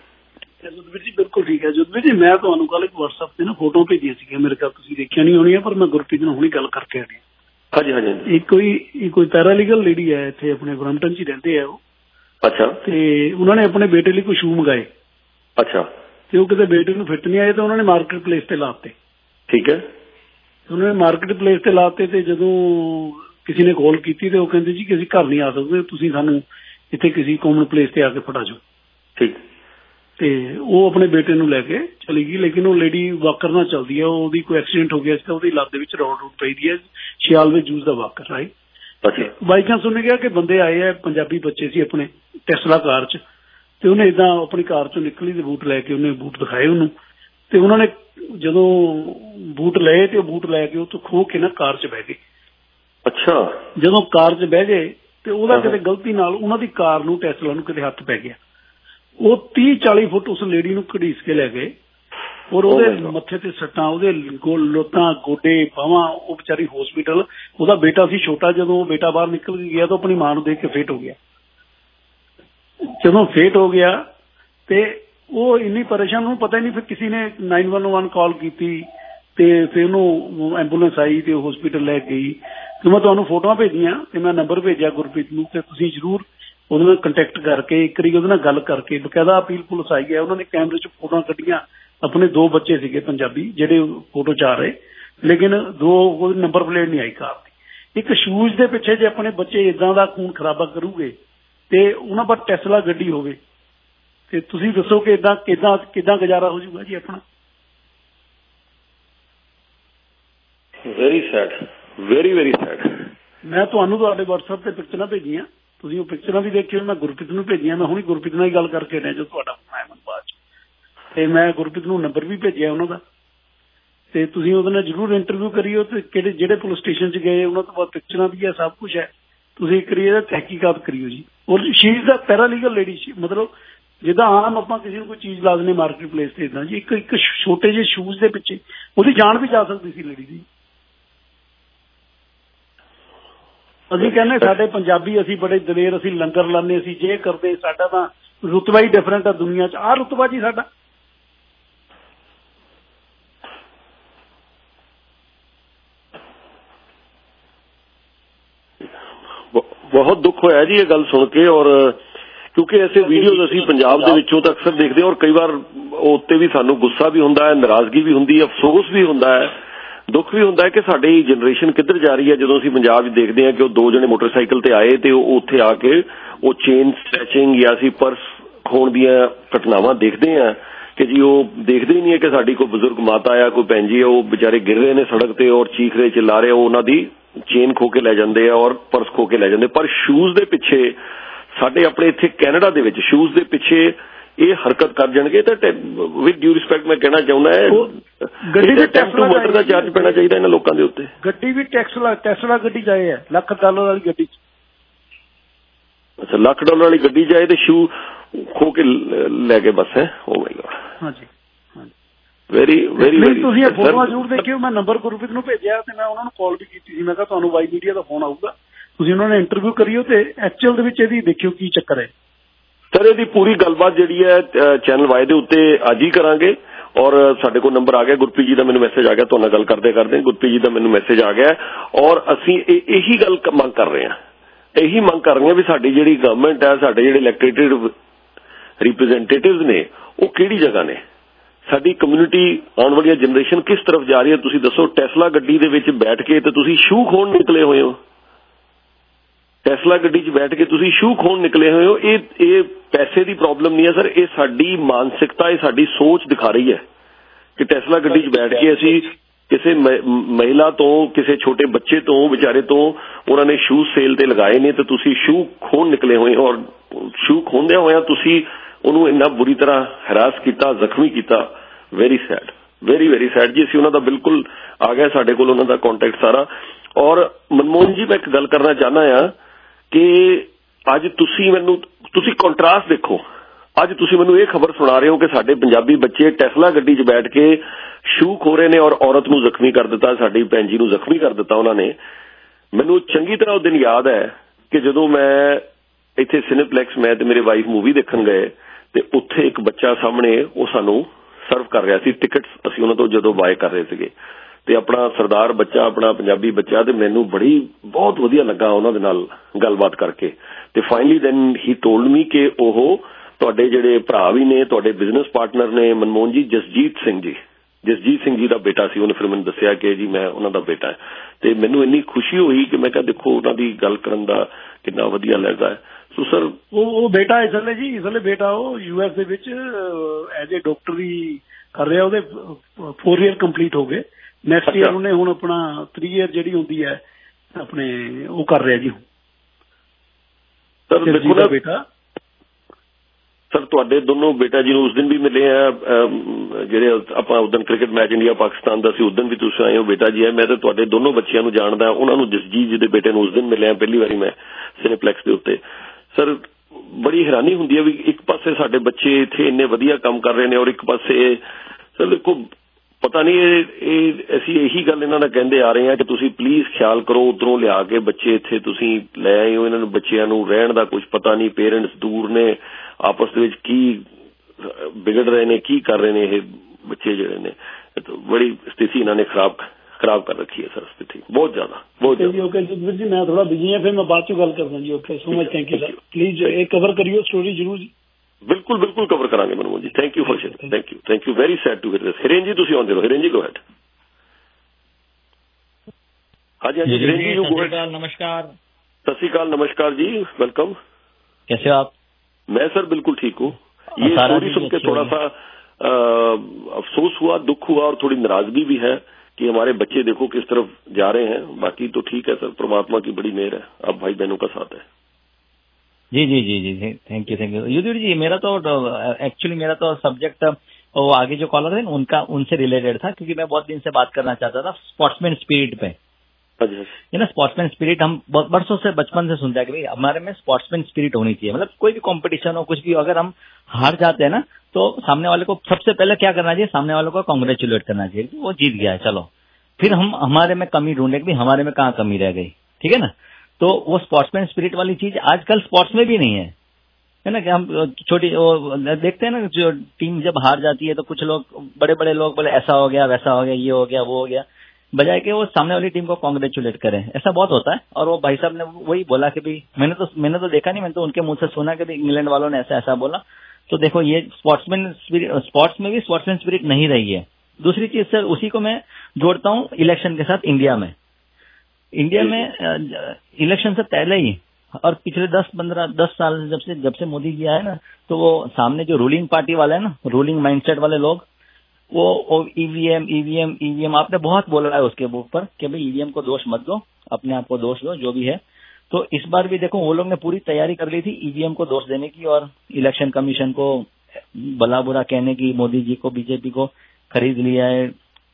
जुदवीर जी बिल्कुल ठीक है जुदवीर जी मैं ਤੁਹਾਨੂੰ ਕੱਲ ਇੱਕ WhatsApp ਤੇ ਨਾ ਫੋਟੋ ਭੇਜੀਆਂ ਸੀਗੀਆਂ ਮੇਰੇ ਕੋਲ ਤੁਸੀਂ ਦੇਖਿਆ ਨਹੀਂ ਹੋਣੀਆਂ ਪਰ ਮੈਂ ਗੁਰਪ੍ਰੀਤ ਨਾਲ ਹੁਣੀ ਗੱਲ ਕਰਕੇ ਆਇਆ ਹਾਂਜੀ ਇਹ ਕੋਈ ਪੈਰਾਲੀਗਲ ਲੇਡੀ ਹੈ ਇੱਥੇ ਆਪਣੇ ਬਰੈਂਪਟਨ ਚ ਹੀ ਰਹਿੰਦੇ ਆ ਉਹ ਅੱਛਾ ਤੇ ਉਹਨਾਂ ਨੇ ਆਪਣੇ ਬੇਟੇ ਲਈ ਕੋਈ ਸ਼ੂ ਮੰਗਾਏ ਅੱਛਾ ਤੇ ਉਹ ਕਿਤੇ ਬੇਟੇ ਨੂੰ ਫਿੱਟ ਨਹੀਂ ਆਏ ਤਾਂ ਉਹਨਾਂ ਨੇ ਮਾਰਕੀਟ ਪਲੇਸ ਤੇ ਲਾਤੇ ਠੀਕ ਹੈ ਉਹਨਾਂ ਨੇ ਮਾਰਕੀਟ ਪਲੇਸ ਤੇ ਲਾਤੇ ਤੇ ਜਦੋਂ ਕਿਸੇ ਨੇ ਕਾਲ ਕੀਤੀ ਤੇ ਉਹ ਕਹਿੰਦੇ ਜੀ ਕਿ ਅਸੀਂ ਘਰ ਨਹੀਂ ਆ ਸਕਦੇ ਤੁਸੀਂ ਸਾਨੂੰ ਇੱਥੇ ਕਿਸੇ ਕਾਮਨ ਪਲੇਸ ਤੇ ਆ ਕੇ ਫੜਾ ਜਾਓ ਠੀਕ ਤੇ ਉਹ ਆਪਣੇ ਬੇਟੇ ਨੂੰ ਲੈ ਕੇ ਚਲੀ ਗਈ ਲੇਕਿਨ ਉਹ ਲੇਡੀ ਵਾਕਰ ਨਾਲ ਚੱਲਦੀ ਹੈ ਉਹਦੀ ਕੋਈ ਐਕਸੀਡੈਂਟ ਹੋ ਗਿਆ ਸੀ ਤਾਂ ਉਹਦੀ ਲੱਤ ਦੇ ਵਿੱਚ ਰੋਡ ਪਈ ਦੀ ਹੈ ਸ਼ਿਆਲਵੇ ਜੂਸ ਦਾ ਵਾਕਰ ਰਾਈਟ ਬਾਈ ਚਾਂਸ ਉਹਨੇ ਕਿਹਾ ਕਿ ਬੰਦੇ ਆਏ ਆ ਪੰਜਾਬੀ ਬੱਚੇ ਸੀ ਆਪਣੇ ਟੈਸਲਾ ਕਾਰ 'ਚ ਤੇ ਉਹਨੇ ਏਦਾਂ ਆਪਣੀ ਕਾਰ 'ਚੋਂ ਨਿਕਲੀ ਤੇ ਬੂਟ ਲੈ ਕੇ ਉਹਨੇ ਬੂਟ ਦਿਖਾਏ ਉਹਨੂੰ ਤੇ ਉਹਨਾਂ ਨੇ ਜਦੋਂ ਬੂਟ ਲਏ ਤੇ ਉਹ ਬੂਟ ਲੈ ਕੇ ਉਹ ਤੋਂ ਖੋਹ ਕੇ ਨਾ ਕਾਰ 'ਚ ਬਹਿ ਗਏ ਅੱਛਾ ਜਦੋਂ ਕਾਰ 'ਚ ਬਹਿ ਗਏ ਤੇ ਉਹਦਾ ਕਿਤੇ ਗਲਤੀ ਨਾਲ ਉਹਨਾਂ ਦੀ ਕਾਰ ਨੂੰ ਟੈਸਲਾ ਨੂੰ ਕਿਤੇ ਹੱਥ ਪੈ ਗਿਆ ਉਹ 30-40 ਫੁੱਟ ਉਸ ਲੇਡੀ ਨੂੰ ਘੜੀਸ ਕੇ ਲੈ ਗਏ ਔਰ ਉਹਦੇ ਮੱਥੇ ਤੇ ਸੱਟਾਂ ਉਹਦੇ ਲੱਤਾਂ ਗੋਡੇ ਬਾਹਾਂ ਉਹ ਵਿਚਾਰੀ ਹਸਪੀਟਲ ਉਹਦਾ ਬੇਟਾ ਸੀ ਛੋਟਾ ਜਦੋਂ ਉਹ ਬੇਟਾ ਬਾਹਰ ਨਿਕਲ ਗਿਆ ਤਾਂ ਆਪਣੀ ਮਾਂ ਨੂੰ ਦੇਖ ਕੇ ਫੇਟ ਹੋ ਗਿਆ ਜਦੋਂ ਫੇਟ ਹੋ ਗਿਆ ਤੇ ਉਹ ਇੰਨੀ ਪਰੇਸ਼ਾਨ ਉਹਨੂੰ ਪਤਾ ਹੀ ਨਹੀਂ ਫਿਰ ਕਿਸੇ ਨੇ 911 ਕਾਲ ਕੀਤੀ ਤੇ ਫਿਰ ਉਹਨੂੰ ਐਂਬੂਲੈਂਸ ਆਈ ਤੇ ਉਹ ਹਸਪੀਟਲ ਲੈ ਗਈ ਤੇ ਮੈਂ ਤੁਹਾਨੂੰ ਫੋਟੋਆਂ ਭੇਜੀਆਂ ਤੇ ਮੈਂ ਨੰਬਰ ਭੇਜਿਆ ਗੁਰਪ੍ਰੀਤ ਨੂੰ ਤੇ ਤੁਸੀਂ ਜ਼ਰੂਰ ਉਹਦੇ ਨਾਲ ਕੰਟੈਕਟ ਕਰਕੇ ਇੱਕ ਵਾਰੀ ਉਹਦੇ ਨਾਲ ਗੱਲ ਕਰਕੇ ਬਕਾਇਦਾ ਅਪੀਲ ਪੁਲਿਸ ਆਈ ਹੈ ਉਹਨਾਂ ਨੇ ਕੈਮਰੇ 'ਚ ਫੋਟੋਆਂ ਕੱਢੀਆਂ अपने 2 बच्चे सीगे पंजाबी ਜਿਹੜੇ ਫੋਟੋ ਚ ਆ ਰਹੇ, ਲੇਕਿਨ 2 ਨੰਬਰ ਪਲੇਟ ਨਹੀਂ ਆਈ ਕਾਰ ਦੀ। ਇੱਕ ਸ਼ੂਜ਼ ਦੇ ਪਿੱਛੇ ਜੇ ਆਪਣੇ ਬੱਚੇ ਇਦਾਂ ਦਾ ਖੂਨ ਖਰਾਬਾ ਕਰੂਗੇ ਤੇ ਉਹਨਾਂ ਪਰ ਟੈਸਲਾ ਗੱਡੀ ਹੋਵੇ ਤੇ ਤੁਸੀਂ ਦੱਸੋ ਕਿ ਇਦਾਂ ਕਿਦਾਂ ਗੁਜ਼ਾਰਾ ਹੋ ਜਾਊਗਾ ਜੀ ਆਪਣਾ। Very sad, very very sad. ਮੈਂ ਤੁਹਾਨੂੰ ਤੁਹਾਡੇ WhatsApp ਤੇ ਪਿਕਚਰਾਂ ਭੇਜੀਆਂ, ਤੁਸੀਂ ਉਹ ਪਿਕਚਰਾਂ ਵੀ ਦੇਖਿਓ। ਮੈਂ ਗੁਰਪ੍ਰੀਤ ਨੂੰ ਭੇਜੀਆਂ, ਮੈਂ ਹੁਣੀ ਗੁਰਪ੍ਰੀਤ ਨਾਲ ਹੀ ਗੱਲ ਕਰਕੇ ਰਿਹਾ ਜੋ ਤੁਹਾਡਾ ਫੋਨ ਆਇਆ ਮੈਨੂੰ ਬਾਅਦ ਚ, ਤੇ ਮੈਂ ਗੁਰਪ੍ਰੀਤ ਨੂੰ ਨੰਬਰ ਵੀ ਭੇਜਿਆ ਉਹਨਾਂ ਦਾ, ਤੇ ਤੁਸੀਂ ਉਹਦੇ ਨਾਲ ਜ਼ਰੂਰ ਇੰਟਰਵਿਊ ਕਰਿਓ ਤੇ ਜਿਹੜੇ ਪੁਲਿਸ ਸਟੇਸ਼ਨ ਚ ਗਏ ਉਹਨਾਂ ਤੋਂ ਬਾਅਦ ਪਿਕਚਰਾਂ ਵੀ ਹੈ, ਸਭ ਕੁਛ ਹੈ, ਤੁਸੀਂ ਕਰੀਏ ਇਹਦਾ ਤਹਿਕੀਕਾਤ ਕਰਿਓ ਜੀ। ਔਰ she is the paralegal lady, ਮਤਲਬ ਜਿੱਦਾਂ ਆਮ ਆਪਾਂ ਕਿਸੇ ਨੂੰ ਕੋਈ ਚੀਜ਼ ਲਾ ਦਿੰਦੇ ਮਾਰਕੀਟ ਪਲੇਸ ਤੇ, ਇਦਾਂ ਜੀ ਇੱਕ ਛੋਟੇ ਜਿਹੇ ਸ਼ੂਜ਼ ਦੇ ਪਿੱਛੇ ਉਹਦੀ ਜਾਨ ਵੀ ਜਾ ਸਕਦੀ ਸੀ ਲੇਡੀ ਦੀ। ਅਸੀਂ ਕਹਿੰਦੇ ਸਾਡੇ ਪੰਜਾਬੀ ਅਸੀਂ ਬੜੇ ਦਲੇਰ, ਅਸੀਂ ਲੰਗਰ ਲਾਉਂਦੇ, ਅਸੀਂ ਜੇ ਕਰਦੇ, ਸਾਡਾ ਤਾਂ ਰੁਤਬਾ ਹੀ ਡਿਫਰੈਂਟ ਆ ਦੁਨੀਆ 'ਚ। ਆਹ ਰੁਤਬਾ ਜੀ ਸਾਡਾ। ਬਹੁਤ ਦੁੱਖ ਹੋਇਆ ਜੀ ਇਹ ਗੱਲ ਸੁਣ ਕੇ। ਔਰ ਕਿਉਂਕਿ ਐਸੇ ਵੀਡੀਓਜ਼ ਅਸੀਂ ਪੰਜਾਬ ਦੇ ਵਿੱਚੋਂ ਤਾਂ ਅਕਸਰ ਦੇਖਦੇ ਹਾਂ, ਔਰ ਕਈ ਵਾਰ ਉੱਤੇ ਵੀ ਸਾਨੂੰ ਗੁੱਸਾ ਵੀ ਹੁੰਦਾ ਹੈ, ਨਾਰਾਜ਼ਗੀ ਵੀ ਹੁੰਦੀ ਹੈ, ਅਫਸੋਸ ਵੀ ਹੁੰਦਾ ਹੈ, ਦੁੱਖ ਵੀ ਹੁੰਦਾ ਹੈ ਕਿ ਸਾਡੀ ਜਨਰੇਸ਼ਨ ਕਿੱਧਰ ਜਾ ਰਹੀ ਹੈ। ਜਦੋਂ ਅਸੀਂ ਪੰਜਾਬ 'ਚ ਦੇਖਦੇ ਹਾਂ ਕਿ ਉਹ 2 ਜਣੇ ਮੋਟਰਸਾਈਕਲ ਤੇ ਆਏ ਤੇ ਉਹ ਉੱਥੇ ਆ ਕੇ ਉਹ ਚੇਨ ਸਨੈਚਿੰਗ ਜਾਂ ਅਸੀਂ ਪਰਸ ਖੋਣ ਦੀਆਂ ਘਟਨਾਵਾਂ ਦੇਖਦੇ ਹਾਂ ਕਿ ਜੀ ਉਹ ਦੇਖਦੇ ਹੀ ਨਹੀਂ ਹੈ ਕਿ ਸਾਡੀ ਕੋਈ ਬਜ਼ੁਰਗ ਮਾਤਾ ਆ, ਕੋਈ ਭੈਣ ਜੀ, ਉਹ ਵਿਚਾਰੇ ਗਿਰ ਰਹੇ ਨੇ ਸੜਕ ਤੇ ਔਰ ਚੀਖ ਰਹੇ ਚਿੱਲਾ ਰਹੇ, ਉਹ ਉਹਨਾਂ ਦੀ ਚੇਨ ਖੋ ਕੇ ਲੈ ਜਾਂਦੇ ਆ ਔਰ ਪਰਸ ਖੋ ਕੇ ਲੈ ਜਾਂਦੇ। ਪਰ ਸ਼ੂਜ਼ ਦੇ ਪਿੱਛੇ ਸਾਡੇ ਆਪਣੇ ਇੱਥੇ ਕੈਨੇਡਾ ਦੇ ਵਿੱਚ ਸ਼ੂਜ਼ ਦੇ ਪਿੱਛੇ ਇਹ ਹਰਕਤ ਕਰ ਜਾਣਗੇ ਤਾਂ ਵਿਦ ਡਿਊ ਰਿਸਪੈਕਟ ਮੈਂ ਕਹਿਣਾ ਚਾਹੁੰਦਾ ਹੈ ਗੱਡੀ ਦੇ ਟੈਕਸ ਮੋਟਰ ਦਾ ਚਾਰਜ ਪੈਣਾ ਚਾਹੀਦਾ ਇਹਨਾਂ ਲੋਕਾਂ ਦੇ ਉੱਤੇ। ਗੱਡੀ ਵੀ ਟੈਸਲਾ ਗੱਡੀ ਜਾਏ ਹੈ, $1 ਲੱਖ ਵਾਲੀ ਗੱਡੀ। ਅੱਛਾ, $1 ਲੱਖ ਵਾਲੀ ਗੱਡੀ ਜਾਏ ਤੇ ਸ਼ੂ ਖੋ ਕੇ ਲੈ ਕੇ ਬਸ ਹੈ। Oh my God. ਹਾਂਜੀ ਵੈਰੀ ਵੈਰੀ ਵੈਰੀ। ਤੁਸੀਂ ਇਹ ਫੋਟੋਆਂ ਜ਼ਰੂਰ ਦੇਖਿਓ। ਮੈਂ ਨੰਬਰ ਗੁਰਪ੍ਰੀਤ ਨੂੰ ਭੇਜਿਆ ਤੇ ਮੈਂ ਉਹਨਾਂ ਨੂੰ ਕਾਲ ਵੀ ਕੀਤੀ ਸੀ। ਮੈਂ ਕਿਹਾ ਤੁਹਾਨੂੰ ਵਾਈ ਮੀਡੀਆ ਦਾ ਫੋਨ ਆਊਗਾ, ਤੁਸੀਂ ਉਹਨਾਂ ਨੇ ਇੰਟਰਵਿਊ ਕਰਿਓ ਤੇ ਐਕਚੁਅਲ ਦੇ ਵਿੱਚ ਇਹਦੀ ਦੇਖਿਓ ਕੀ ਚੱਕਰ ਹੈ। ਸਰ ਇਹਦੀ ਪੂਰੀ ਗੱਲਬਾਤ ਜਿਹੜੀ ਹੈ ਚੈਨਲ ਵਾਈ ਦੇ ਉੱਤੇ ਅੱਜ ਹੀ ਕਰਾਂਗੇ। ਔਰ ਸਾਡੇ ਕੋਲ ਨੰਬਰ ਆ ਗਿਆ, ਗੁਰਪ੍ਰੀਤ ਜੀ ਦਾ ਮੈਨੂੰ ਮੈਸੇਜ ਆ ਗਿਆ, ਤੁਹਾਡੇ ਨਾਲ ਗੱਲ ਕਰਦੇ ਕਰਦੇ ਗੁਰਪ੍ਰੀਤ ਜੀ ਦਾ ਮੈਨੂੰ ਮੈਸੇਜ ਆ ਗਿਆ। ਔਰ ਅਸੀਂ ਇਹੀ ਗੱਲ ਮੰਗ ਕਰ ਰਹੇ ਹਾਂ, ਇਹੀ ਮੰਗ ਕਰ ਰਹੇ ਹਾਂ ਵੀ ਸਾਡੀ ਜਿਹੜੀ ਗਵਰਨਮੈਂਟ ਹੈ, ਸਾਡੇ ਜਿਹੜੇ ਇਲੈਕਟੇਡਿਡ ਰਿਪਰੈਜ਼ੈਂਟੇਟਿਵਜ਼ ਨੇ ਉਹ ਕਿਹੜੀ ਜਗ੍ਹਾ ਨੇ, ਸਾਡੀ ਕਮਿਊਨਿਟੀ ਆਉਣ ਵਾਲੀ ਜਨਰੇਸ਼ਨ ਕਿਸ ਤਰਫ ਜਾ ਰਹੀ ਹੈ। ਤੁਸੀਂ ਦੱਸੋ, ਟੈਸਲਾ ਗੱਡੀ ਦੇ ਵਿੱਚ ਬੈਠ ਕੇ ਤੇ ਤੁਸੀਂ ਸ਼ੂ ਖੋਣ ਨਿਕਲੇ ਹੋਏ ਹੋ, ਟੈਸਲਾ ਗੱਡੀ 'ਚ ਬੈਠ ਕੇ ਤੁਸੀਂ ਸ਼ੂ ਖੋਣ ਨਿਕਲੇ ਹੋਏ ਹੋ। ਇਹ ਪੈਸੇ ਦੀ ਪ੍ਰੋਬਲਮ ਨਹੀਂ ਹੈ ਸਰ, ਇਹ ਸਾਡੀ ਮਾਨਸਿਕਤਾ, ਇਹ ਸਾਡੀ ਸੋਚ ਦਿਖਾ ਰਹੀ ਹੈ ਕਿ ਟੈਸਲਾ ਗੱਡੀ 'ਚ ਬੈਠ ਕੇ ਅਸੀਂ ਕਿਸੇ ਮਹਿਲਾ ਤੋਂ, ਕਿਸੇ ਛੋਟੇ ਬੱਚੇ ਤੋਂ, ਵਿਚਾਰੇ ਤੋਂ ਉਹਨਾਂ ਨੇ ਸ਼ੂ ਸੇਲ ਤੇ ਲਗਾਏ ਨੇ ਤੇ ਤੁਸੀਂ ਸ਼ੂ ਖੋਣ ਨਿਕਲੇ ਹੋਏ ਹੋ। ਔਰ ਸ਼ੂ ਖੋਹਦਿਆਂ ਹੋਇਆਂ ਤੁਸੀਂ ਉਹਨੂੰ ਇੰਨਾ ਬੁਰੀ ਤਰ੍ਹਾਂ ਹਰਾਸ ਕੀਤਾ, ਜ਼ਖਮੀ ਕੀਤਾ। Very sad, very very sad ਜੀ। ਅਸੀਂ ਉਹਨਾਂ ਦਾ ਬਿਲਕੁਲ ਆ ਗਿਆ ਸਾਡੇ ਕੋਲ ਉਹਨਾਂ ਦਾ ਕੰਟੈਕਟ ਸਾਰਾ। ਔਰ ਮਨਮੋਹਨ ਜੀ ਮੈਂ ਇੱਕ ਗੱਲ ਕਰਨਾ ਚਾਹੁੰਦਾ ਆ ਕਿ ਅੱਜ ਤੁਸੀਂ ਕੰਟਰਾਸਟ ਦੇਖੋ। ਅੱਜ ਤੁਸੀਂ ਮੈਨੂੰ ਇਹ ਖਬਰ ਸੁਣਾ ਰਹੇ ਹੋ ਕਿ ਸਾਡੇ ਪੰਜਾਬੀ ਬੱਚੇ ਟੈਸਲਾ ਗੱਡੀ 'ਚ ਬੈਠ ਕੇ ਸ਼ੂ ਖੋ ਰਹੇ ਨੇ ਔਰ ਔਰਤ ਨੂੰ ਜ਼ਖਮੀ ਕਰ ਦਿੱਤਾ, ਸਾਡੀ ਭੈਣ ਜੀ ਨੂੰ ਜ਼ਖਮੀ ਕਰ ਦਿੱਤਾ ਉਹਨਾਂ ਨੇ। ਮੈਨੂੰ ਚੰਗੀ ਤਰ੍ਹਾਂ ਉਹ ਦਿਨ ਯਾਦ ਹੈ ਕਿ ਜਦੋਂ ਮੈਂ ਇੱਥੇ ਸਿਨੇਪਲੈਕਸ, ਮੈਂ ਤੇ ਮੇਰੇ ਵਾਈਫ ਮੂਵੀ ਦੇਖਣ ਗਏ ਤੇ ਉੱਥੇ ਇੱਕ ਬੱਚਾ ਸਾਹਮਣੇ ਉਹ ਸਾਨੂੰ ਸਰਵ ਕਰ ਰਿਹਾ ਸੀ ਟਿਕਟਸ, ਅਸੀਂ ਉਹਨਾਂ ਤੋਂ ਜਦੋਂ ਬਾਏ ਕਰ ਰਹੇ ਸੀਗੇ ਤੇ ਆਪਣਾ ਸਰਦਾਰ ਬੱਚਾ, ਆਪਣਾ ਪੰਜਾਬੀ ਬੱਚਾ, ਤੇ ਮੈਨੂੰ ਬਹੁਤ ਵਧੀਆ ਲੱਗਾ ਉਹਨਾਂ ਦੇ ਨਾਲ ਗੱਲਬਾਤ ਕਰਕੇ। ਤੇ finally then he told me ਕਿ ਉਹ ਤੁਹਾਡੇ ਜਿਹੜੇ ਭਰਾ ਵੀ ਨੇ, ਤੁਹਾਡੇ ਬਿਜ਼ਨਸ ਪਾਰਟਨਰ ਨੇ ਮਨਮੋਹਨ ਜੀ, ਜਸਜੀਤ ਸਿੰਘ ਜੀ ਦਾ ਬੇਟਾ ਸੀ। ਉਹਨੇ ਫਿਰ ਮੈਨੂੰ ਦੱਸਿਆ ਕਿ ਜੀ ਮੈਂ ਉਹਨਾਂ ਦਾ ਬੇਟਾ ਹੈ। ਤੇ ਮੈਨੂੰ ਇੰਨੀ ਖੁਸ਼ੀ ਹੋਈ ਕਿ ਮੈਂ ਕਿਹਾ ਦੇਖੋ ਉਹਨਾਂ ਦੀ ਗੱਲ ਕਰਨ ਦਾ ਕਿੰਨਾ ਵਧੀਆ ਲੱਗਦਾ ਹੈ। ਸੋ ਸਰ ਉਹ ਬੇਟਾ ਇਸ ਵੇਲੇ ਬੇਟਾ ਉਹ US ਦੇ ਵਿੱਚ ਐਜ਼ ਏ ਡਾਕਟਰੀ ਕਰ ਰਿਹਾ। ਉਹਦੇ 4 ਈਅਰ ਕੰਪਲੀਟ ਹੋ ਗਏ। ਨੈਕਸਟ ਈਅਰ ਉਹਨੇ ਹੁਣ ਆਪਣਾ 3 ਈਅਰ ਜਿਹੜੀ ਹੁੰਦੀ ਹੈ ਆਪਣੇ ਉਹ ਕਰ ਰਿਹਾ ਜੀ ਸਰ। ਦੇਖੋ ਨਾ ਬੇਟਾ ਸਰ, ਤੁਹਾਡੇ ਦੋਨੋਂ ਬੇਟਾ ਜੀ ਨੂੰ ਉਸ ਦਿਨ ਵੀ ਮਿਲੇ ਆ, ਜਿਹੜੇ ਆਪਾਂ ਉਸ ਦਿਨ ਕ੍ਰਿਕਟ ਮੈਚ ਇੰਡੀਆ ਪਾਕਿਸਤਾਨ ਦਾ ਸੀ, ਉਸ ਦਿਨ ਵੀ ਤੁਸੀਂ ਆਏ ਹੋ, ਬੇਟਾ ਜੀ ਹੈ। ਮੈਂ ਤਾਂ ਤੁਹਾਡੇ ਦੋਨੋਂ ਬੱਚਿਆਂ ਨੂੰ ਜਾਣਦਾ, ਉਹਨਾਂ ਨੂੰ ਜਸਜੀਤ ਜੀ ਦੇ ਬੇਟੇ ਨੂੰ ਉਸ ਦਿਨ ਮਿਲਿਆ ਪਹਿਲੀ ਵਾਰੀ ਮੈਂ ਸਿਨੇਪਲੈਕਸ ਦੇ ਉੱਤੇ। ਸਰ ਬੜੀ ਹੈਰਾਨੀ ਹੁੰਦੀ ਹੈ ਵੀ ਇੱਕ ਪਾਸੇ ਸਾਡੇ ਬੱਚੇ ਇੱਥੇ ਇੰਨੇ ਵਧੀਆ ਕੰਮ ਕਰ ਰਹੇ ਨੇ ਔਰ ਇੱਕ ਪਾਸੇ ਸਰ ਦੇਖੋ ਪਤਾ ਨਹੀਂ ਇਹ ਅਸੀਂ ਇਹੀ ਗੱਲ ਇਹਨਾਂ ਨਾਲ ਕਹਿੰਦੇ ਆ ਰਹੇ ਹਾਂ ਕਿ ਤੁਸੀਂ ਪਲੀਜ਼ ਖਿਆਲ ਕਰੋ, ਉੱਧਰੋਂ ਲਿਆ ਕੇ ਬੱਚੇ ਇੱਥੇ ਤੁਸੀਂ ਲੈ ਆਏ ਹੋ। ਇਹਨਾਂ ਨੂੰ ਬੱਚਿਆਂ ਨੂੰ ਰਹਿਣ ਦਾ ਕੁਝ ਪਤਾ ਨਹੀਂ, ਪੇਰੈਂਟਸ ਦੂਰ ਨੇ, ਆਪਸ ਦੇ ਵਿੱਚ ਕੀ ਵਿਗੜ ਰਹੇ ਨੇ, ਕੀ ਕਰ ਰਹੇ ਨੇ ਇਹ ਬੱਚੇ ਜਿਹੜੇ ਨੇ। ਬੜੀ ਸਥਿਤੀ ਇਹਨਾਂ ਨੇ ਖਰਾਬ ਕਰ ਰੱਖੀ ਹੈ ਸਰ, ਸਥਿਤੀ ਬਹੁਤ ਜ਼ਿਆਦਾ। ਓਕੇ ਜੀ, ਮੈਂ ਥੋੜਾ ਬਿਜੀ ਹਾਂ, ਫਿਰ ਮੈਂ ਬਾਅਦ ਚੋਂ ਗੱਲ ਕਰਦਾ ਜੀ। Okay, so much, thank you sir. Please ਇਹ ਕਵਰ ਕਰਿਓ ਸਟੋਰੀ ਜ਼ਰੂਰ ਜੀ। बिल्कुल बिल्कुल कवर करांगे Manmohan ji. Thank you for sharing, thank you very sad to hear this. Hiren ji तुसी आउंदे रहो, हिरेन जी गो अहेड। हाँ जी Hiren ji, you go ahead. नमस्कार। सत श्री अकाल, नमस्कार जी, वेलकम। कैसे हो आप? मैं सर बिल्कुल ठीक हूँ। ये स्टोरी सुन के थोड़ा सा अफसोस हुआ, दुख हुआ और थोड़ी नाराजगी भी है कि हमारे बच्चे देखो किस तरफ जा रहे हैं। बाकी तो ठीक है सर, परमात्मा की बड़ी मेहर है, अब भाई बहनों का साथ है। जी जी जी जी, थैंक यू युधिष्ठिर जी। मेरा तो एक्चुअली मेरा तो सब्जेक्ट वो आगे जो कॉलर है उनका उनसे रिलेटेड था, क्योंकि मैं बहुत दिन से बात करना चाहता था स्पोर्ट्समैन स्पिरिट पे। ये ना स्पोर्ट्समैन स्पिरिट हम बहुत बरसों से बचपन से सुनते हैं कि भाई हमारे में स्पोर्ट्समैन स्पिरिट होनी चाहिए। मतलब कोई भी कंपटीशन हो, कुछ भी, अगर हम हार जाते हैं ना तो सामने वाले को सबसे पहले क्या करना चाहिए, सामने वाले को कांग्रेचुलेट करना चाहिए कि वो जीत गया है, चलो। फिर हम हमारे में कमी ढूंढे कि हमारे में कहाँ कमी रह गई, ठीक है ना। तो वो स्पोर्ट्समैन स्पिरिट वाली चीज आजकल स्पोर्ट्स में भी नहीं है ना। कि हम छोटी देखते हैं ना, जो टीम जब हार जाती है तो कुछ लोग बड़े बड़े लोग बोले ऐसा हो गया, वैसा हो गया, ये हो गया, वो हो गया, बजाय कि वो सामने वाली टीम को कांग्रेचुलेट करें। ऐसा बहुत होता है। और वो भाई साहब ने वही बोला कि भाई मैंने तो देखा नहीं, मैंने तो उनके मुंह से सुना कि भाई इंग्लैंड वालों ने ऐसा ऐसा बोला। तो देखो ये स्पोर्ट्स में भी स्पोर्ट्समैन स्पिरिट नहीं रही है। दूसरी चीज सर, उसी को मैं जोड़ता हूँ इलेक्शन के साथ। इंडिया में इलेक्शन से पहले ही और पिछले 10 साल जब से मोदी जी आए ना, तो वो सामने जो रूलिंग पार्टी वाले हैं ना, रूलिंग माइंडसेट वाले लोग, वो ईवीएम आपने बहुत बोला है उसके ऊपर कि भाई ईवीएम को दोष मत दो, अपने आप को दोष दो, जो भी है। तो इस बार भी देखो वो लोग ने पूरी तैयारी कर ली थी ईवीएम को दोष देने की और इलेक्शन कमीशन को भला बुरा कहने की, मोदी जी को, बीजेपी को खरीद लिया है,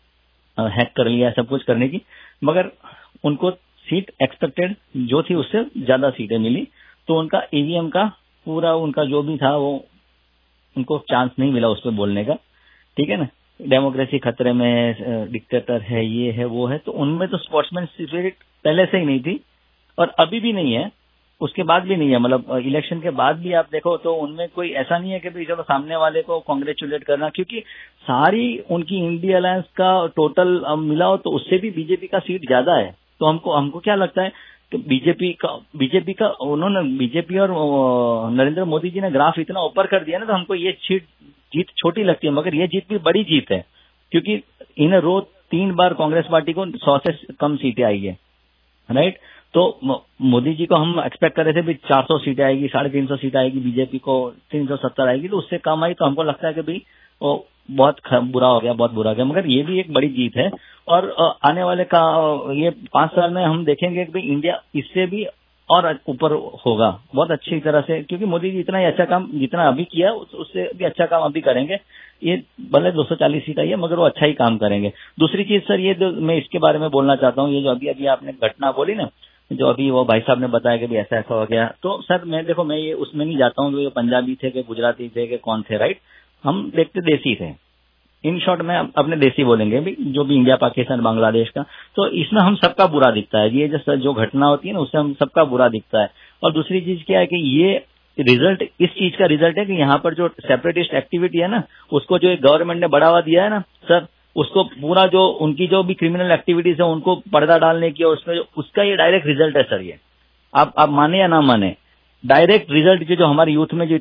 हैक कर लिया है, सब कुछ करने की। मगर उनको सीट एक्सपेक्टेड जो थी उससे ज्यादा सीटें मिली, तो उनका ईवीएम का पूरा उनका जो भी था वो उनको चांस नहीं मिला उस पर बोलने का, ठीक है ना। डेमोक्रेसी खतरे में, डिक्टेटर है, ये है, वो है। तो उनमें तो स्पोर्ट्समैन स्पिरिट पहले से ही नहीं थी और अभी भी नहीं है, उसके बाद भी नहीं है। मतलब इलेक्शन के बाद भी आप देखो तो उनमें कोई ऐसा नहीं है कि भाई चलो सामने वाले को कांग्रेचुलेट करना, क्योंकि सारी उनकी इंडिया अलायंस का टोटल मिलाओ तो उससे भी बीजेपी का सीट ज्यादा है। तो हमको क्या लगता है कि बीजेपी का उन्होंने बीजेपी और नरेंद्र मोदी जी ने ग्राफ इतना ऊपर कर दिया ना, तो हमको ये जीत छोटी लगती है। मगर ये जीत भी बड़ी जीत है, क्योंकि इन रो 3 बार कांग्रेस पार्टी को 100 से कम सीटें आई है, राइट। तो मोदी जी को हम एक्सपेक्ट कर रहे थे भी 400 सीटें आएगी, 350 सीटें आएगी, बीजेपी को 370 आएगी, तो उससे कम आई। तो हमको लगता है कि भाई वो बहुत बुरा हो गया, बहुत बुरा गया। मगर ये भी एक बड़ी जीत है और आने वाले का ये 5 साल में हम देखेंगे कि भाई इंडिया इससे भी और ऊपर होगा बहुत अच्छी तरह से, क्योंकि मोदी जी इतना ही अच्छा काम जितना अभी किया उससे भी अच्छा काम अभी करेंगे। ये भले 240 सीट आई है मगर वो अच्छा ही काम करेंगे। दूसरी चीज सर, ये जो मैं इसके बारे में बोलना चाहता हूँ, ये जो अभी आपने घटना बोली ना, जो अभी वो भाई साहब ने बताया कि भी ऐसा ऐसा हो गया, तो सर मैं ये उसमें नहीं जाता हूँ कि पंजाबी थे कि गुजराती थे कि कौन थे, राइट। हम देखते देसी थे, इन शॉर्ट में अपने देसी बोलेंगे भी, जो भी इंडिया, पाकिस्तान, बांग्लादेश का। तो इसमें हम सबका बुरा दिखता है, ये जो घटना होती है ना उससे हम सबका बुरा दिखता है। और दूसरी चीज क्या है कि ये रिजल्ट, इस चीज का रिजल्ट है कि यहाँ पर जो सेपरेटिस्ट एक्टिविटी है ना, उसको जो गवर्नमेंट ने बढ़ावा दिया है ना सर, उसको पूरा जो उनकी जो भी क्रिमिनल एक्टिविटीज है उनको पर्दा डालने की, और उसमें उसका ये डायरेक्ट रिजल्ट है सर। ये आप माने या ना माने, डायरेक्ट रिजल्ट जो हमारे यूथ में जो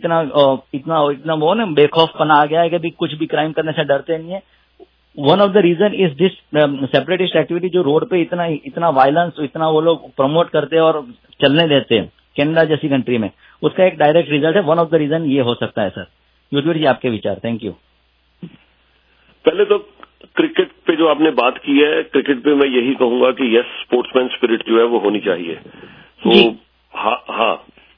इतना वो ना बेखौफपना आ गया है कि भी कुछ भी क्राइम करने से डरते नहीं है। One of the reason is this separatist activity, जो रोड पे इतना वायलेंस, इतना वो लोग प्रमोट करते हैं और चलने देते हैं कनाडा जैसी कंट्री में, उसका एक डायरेक्ट रिजल्ट है। वन ऑफ द रीजन ये हो सकता है सर। युद्धवीर जी आपके विचार। Thank you. पहले तो क्रिकेट पे जो आपने बात की है, क्रिकेट पे मैं यही कहूंगा कि यस, स्पोर्ट्समैन स्पिरिट जो है वो होनी चाहिए। तो हाँ,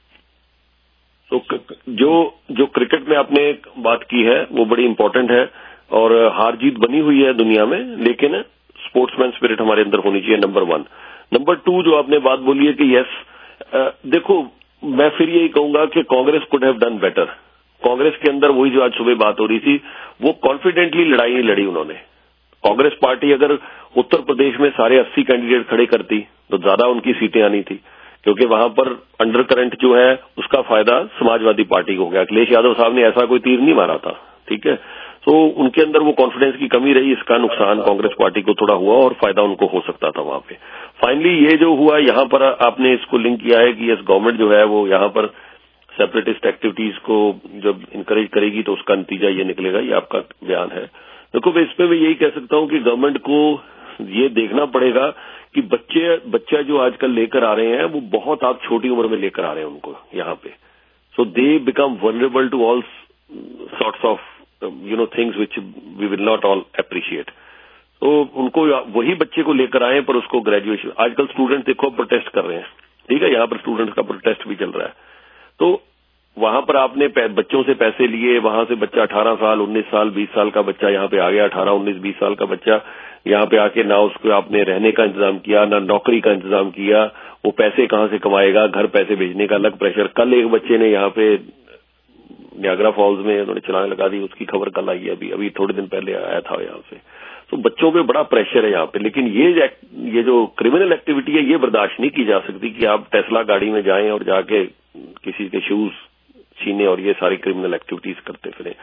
तो जो क्रिकेट में आपने बात की है वो बड़ी इंपॉर्टेंट है और हार जीत बनी हुई है दुनिया में, लेकिन स्पोर्ट्समैन स्पिरिट हमारे अंदर होनी चाहिए, नंबर 1। नंबर 2 जो आपने बात बोली है कि यस, देखो मैं फिर यही कहूंगा कि Congress could have done better. Congress के अंदर वही जो आज सुबह बात हो रही थी, वो कॉन्फिडेंटली लड़ाई नहीं लड़ी उन्होंने। कांग्रेस पार्टी अगर उत्तर प्रदेश में सारे 80 कैंडिडेट खड़े करती तो ज्यादा उनकी सीटें आनी थी, क्योंकि वहां पर अंडर करंट जो है उसका फायदा समाजवादी पार्टी को हो गया। अखिलेश यादव साहब ने ऐसा कोई तीर नहीं मारा था, ठीक है। तो उनके अंदर वो कॉन्फिडेंस की कमी रही, इसका नुकसान कांग्रेस पार्टी को थोड़ा हुआ और फायदा उनको हो सकता था वहां पे। फाइनली ये जो हुआ, यहां पर आपने इसको लिंक किया है कि यस, गवर्नमेंट जो है वो यहां पर सेपरेटिस्ट एक्टिविटीज को जब इंकरेज करेगी तो उसका नतीजा ये निकलेगा, ये आपका बयान है। देखो इस पे मैं यही कह सकता हूं कि गवर्नमेंट को ये देखना पड़ेगा कि बच्चा जो आजकल लेकर आ रहे हैं वो बहुत आप छोटी उम्र में लेकर आ रहे हैं उनको यहाँ पे, so they become vulnerable to all sorts of things which we will not all appreciate. तो उनको वही बच्चे को लेकर आए पर उसको ग्रेजुएशन, आजकल स्टूडेंट देखो प्रोटेस्ट कर रहे हैं, ठीक है, यहाँ पर स्टूडेंट्स का प्रोटेस्ट भी चल रहा है, तो वहां पर आपने बच्चों से पैसे लिए, वहां से बच्चा 18 साल 19 साल 20 साल का बच्चा यहाँ पे आ गया, 18 19 20 साल का बच्चा यहाँ पे आके ना उसको आपने रहने का इंतजाम किया, ना नौकरी का इंतजाम किया, वो पैसे कहाँ से कमाएगा, घर पैसे भेजने का अलग प्रेशर। कल एक बच्चे ने यहाँ पे नियाग्रा फॉल्स में उन्होंने छलांग लगा दी, उसकी खबर कल आई है, अभी थोड़े दिन पहले आया था यहाँ से। तो बच्चों पे बड़ा प्रेशर है यहाँ पे, लेकिन ये जो क्रिमिनल एक्टिविटी है ये बर्दाश्त नहीं की जा सकती कि आप टेस्ला गाड़ी में जाएं और जाके किसी के शूज छीने और ये सारी क्रिमिनल एक्टिविटीज करते फिरे।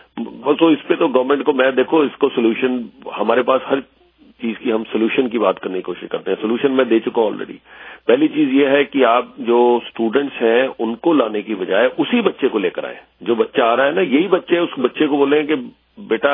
तो इस पे तो गवर्नमेंट को मैं देखो इसको सोल्यूशन, हमारे पास हर चीज की हम सोल्यूशन की बात करने की कोशिश करते हैं, सोल्यूशन मैं दे चुका हूं ऑलरेडी। पहली चीज ये है कि आप जो स्टूडेंट्स हैं उनको लाने की बजाय उसी बच्चे को लेकर आए, जो बच्चा आ रहा है ना यही बच्चे, उस बच्चे को बोलें कि बेटा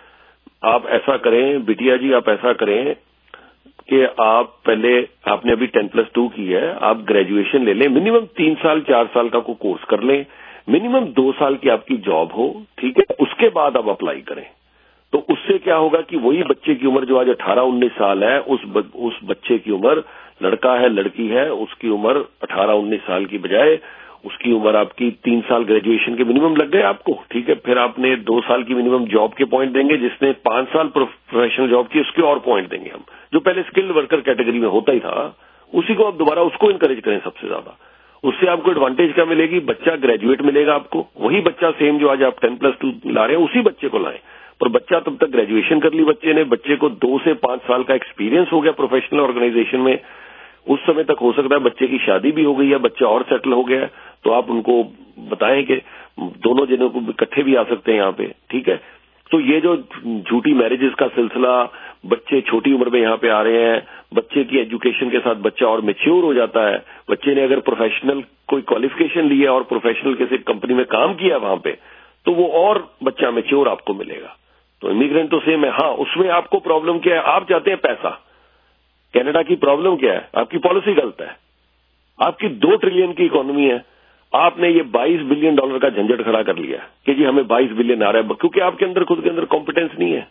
आप ऐसा करें, बिटिया जी आप ऐसा करें कि आप पहले आपने अभी 10+2 की है, आप ग्रेजुएशन ले लें, मिनिमम 3 साल 4 साल का कोई कोर्स कर लें, मिनिमम 2 साल की आपकी जॉब हो, ठीक है, उसके बाद आप अप्लाई करें। तो उससे क्या होगा कि वही बच्चे की उम्र जो आज 18-19 साल है, उस बच्चे की उम्र, लड़का है लड़की है, उसकी उम्र 18-19 साल की बजाय उसकी उम्र आपकी 3 साल ग्रेजुएशन के मिनिमम लग गए आपको, ठीक है, फिर आपने 2 साल की मिनिमम जॉब के पॉइंट देंगे, जिसने 5 साल प्रोफेशनल जॉब की उसके और पॉइंट देंगे हम, जो पहले स्किल्ड वर्कर कैटेगरी में होता ही था, उसी को आप दोबारा उसको इनकरेज करें सबसे ज्यादा। उससे आपको एडवांटेज क्या मिलेगी, बच्चा ग्रेजुएट मिलेगा आपको, वही बच्चा सेम जो आज आप 10+2 ला रहे हैं उसी बच्चे को लाएं, पर बच्चा तब तक ग्रेजुएशन कर ली बच्चे ने, बच्चे को 2 से 5 साल का एक्सपीरियंस हो गया प्रोफेशनल ऑर्गेनाइजेशन में, उस समय तक हो सकता है बच्चे की शादी भी हो गई है, बच्चा और सेटल हो गया, तो आप उनको बताएं कि दोनों जनों को इकट्ठे भी आ सकते हैं यहाँ पे, ठीक है। तो ये जो झूठी मैरिजेस का सिलसिला, बच्चे छोटी उम्र में यहाँ पे आ रहे हैं, बच्चे की एजुकेशन के साथ बच्चा और मैच्योर हो जाता है, बच्चे ने अगर प्रोफेशनल कोई क्वालिफिकेशन लिया और प्रोफेशनल किसी कंपनी में काम किया वहां पे, तो वो और बच्चा मैच्योर आपको मिलेगा। तो इमिग्रेंट तो सेम है, हाँ उसमें आपको प्रॉब्लम क्या है, आप चाहते हैं पैसा, कनाडा की प्रॉब्लम क्या है, आपकी पॉलिसी गलत है, आपकी 2 ट्रिलियन की इकोनॉमी है, आपने ये $22 बिलियन का झंझट खड़ा कर लिया कि जी हमें 22 बिलियन आ रहा है, क्योंकि आपके अंदर खुद के अंदर कॉम्पिटेंस नहीं है।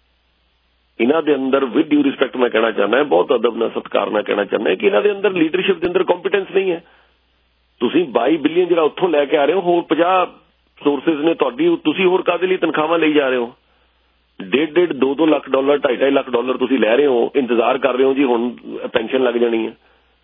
इन्हां दे अंदर विद ड्यू रिस्पेक्ट मैं कहना चाहना है, बहुत अदब ना सत्कार ना कहना चाहना है कि इन्हां दे अंदर लीडरशिप के अंदर कॉम्पिटेंस नहीं है। तुसी 22 बिलियन ਜਿਹੜਾ ਉੱਥੋਂ ਲੈ ਕੇ ਆ ਰਹੇ ਹੋ, ਹੋਰ 50 ਸੋਰਸਿਸ ਨੇ ਤੁਹਾਡੀ, ਤੁਸੀਂ ਹੋਰ ਕਾਦੇ ਲਈ ਤਨਖਾਹਾਂ ਲਈ ਜਾ ਰਹੇ ਹੋ, $1.5-2 ਲੱਖ $2.5 ਲੱਖ ਤੁਸੀਂ ਲੈ ਰਹੇ ਹੋ, ਇੰਤਜ਼ਾਰ ਕਰ ਰਹੇ ਹੋ ਜੀ ਹੁਣ ਪੈਨਸ਼ਨ ਲੱਗ ਜਾਣੀ ਹੈ।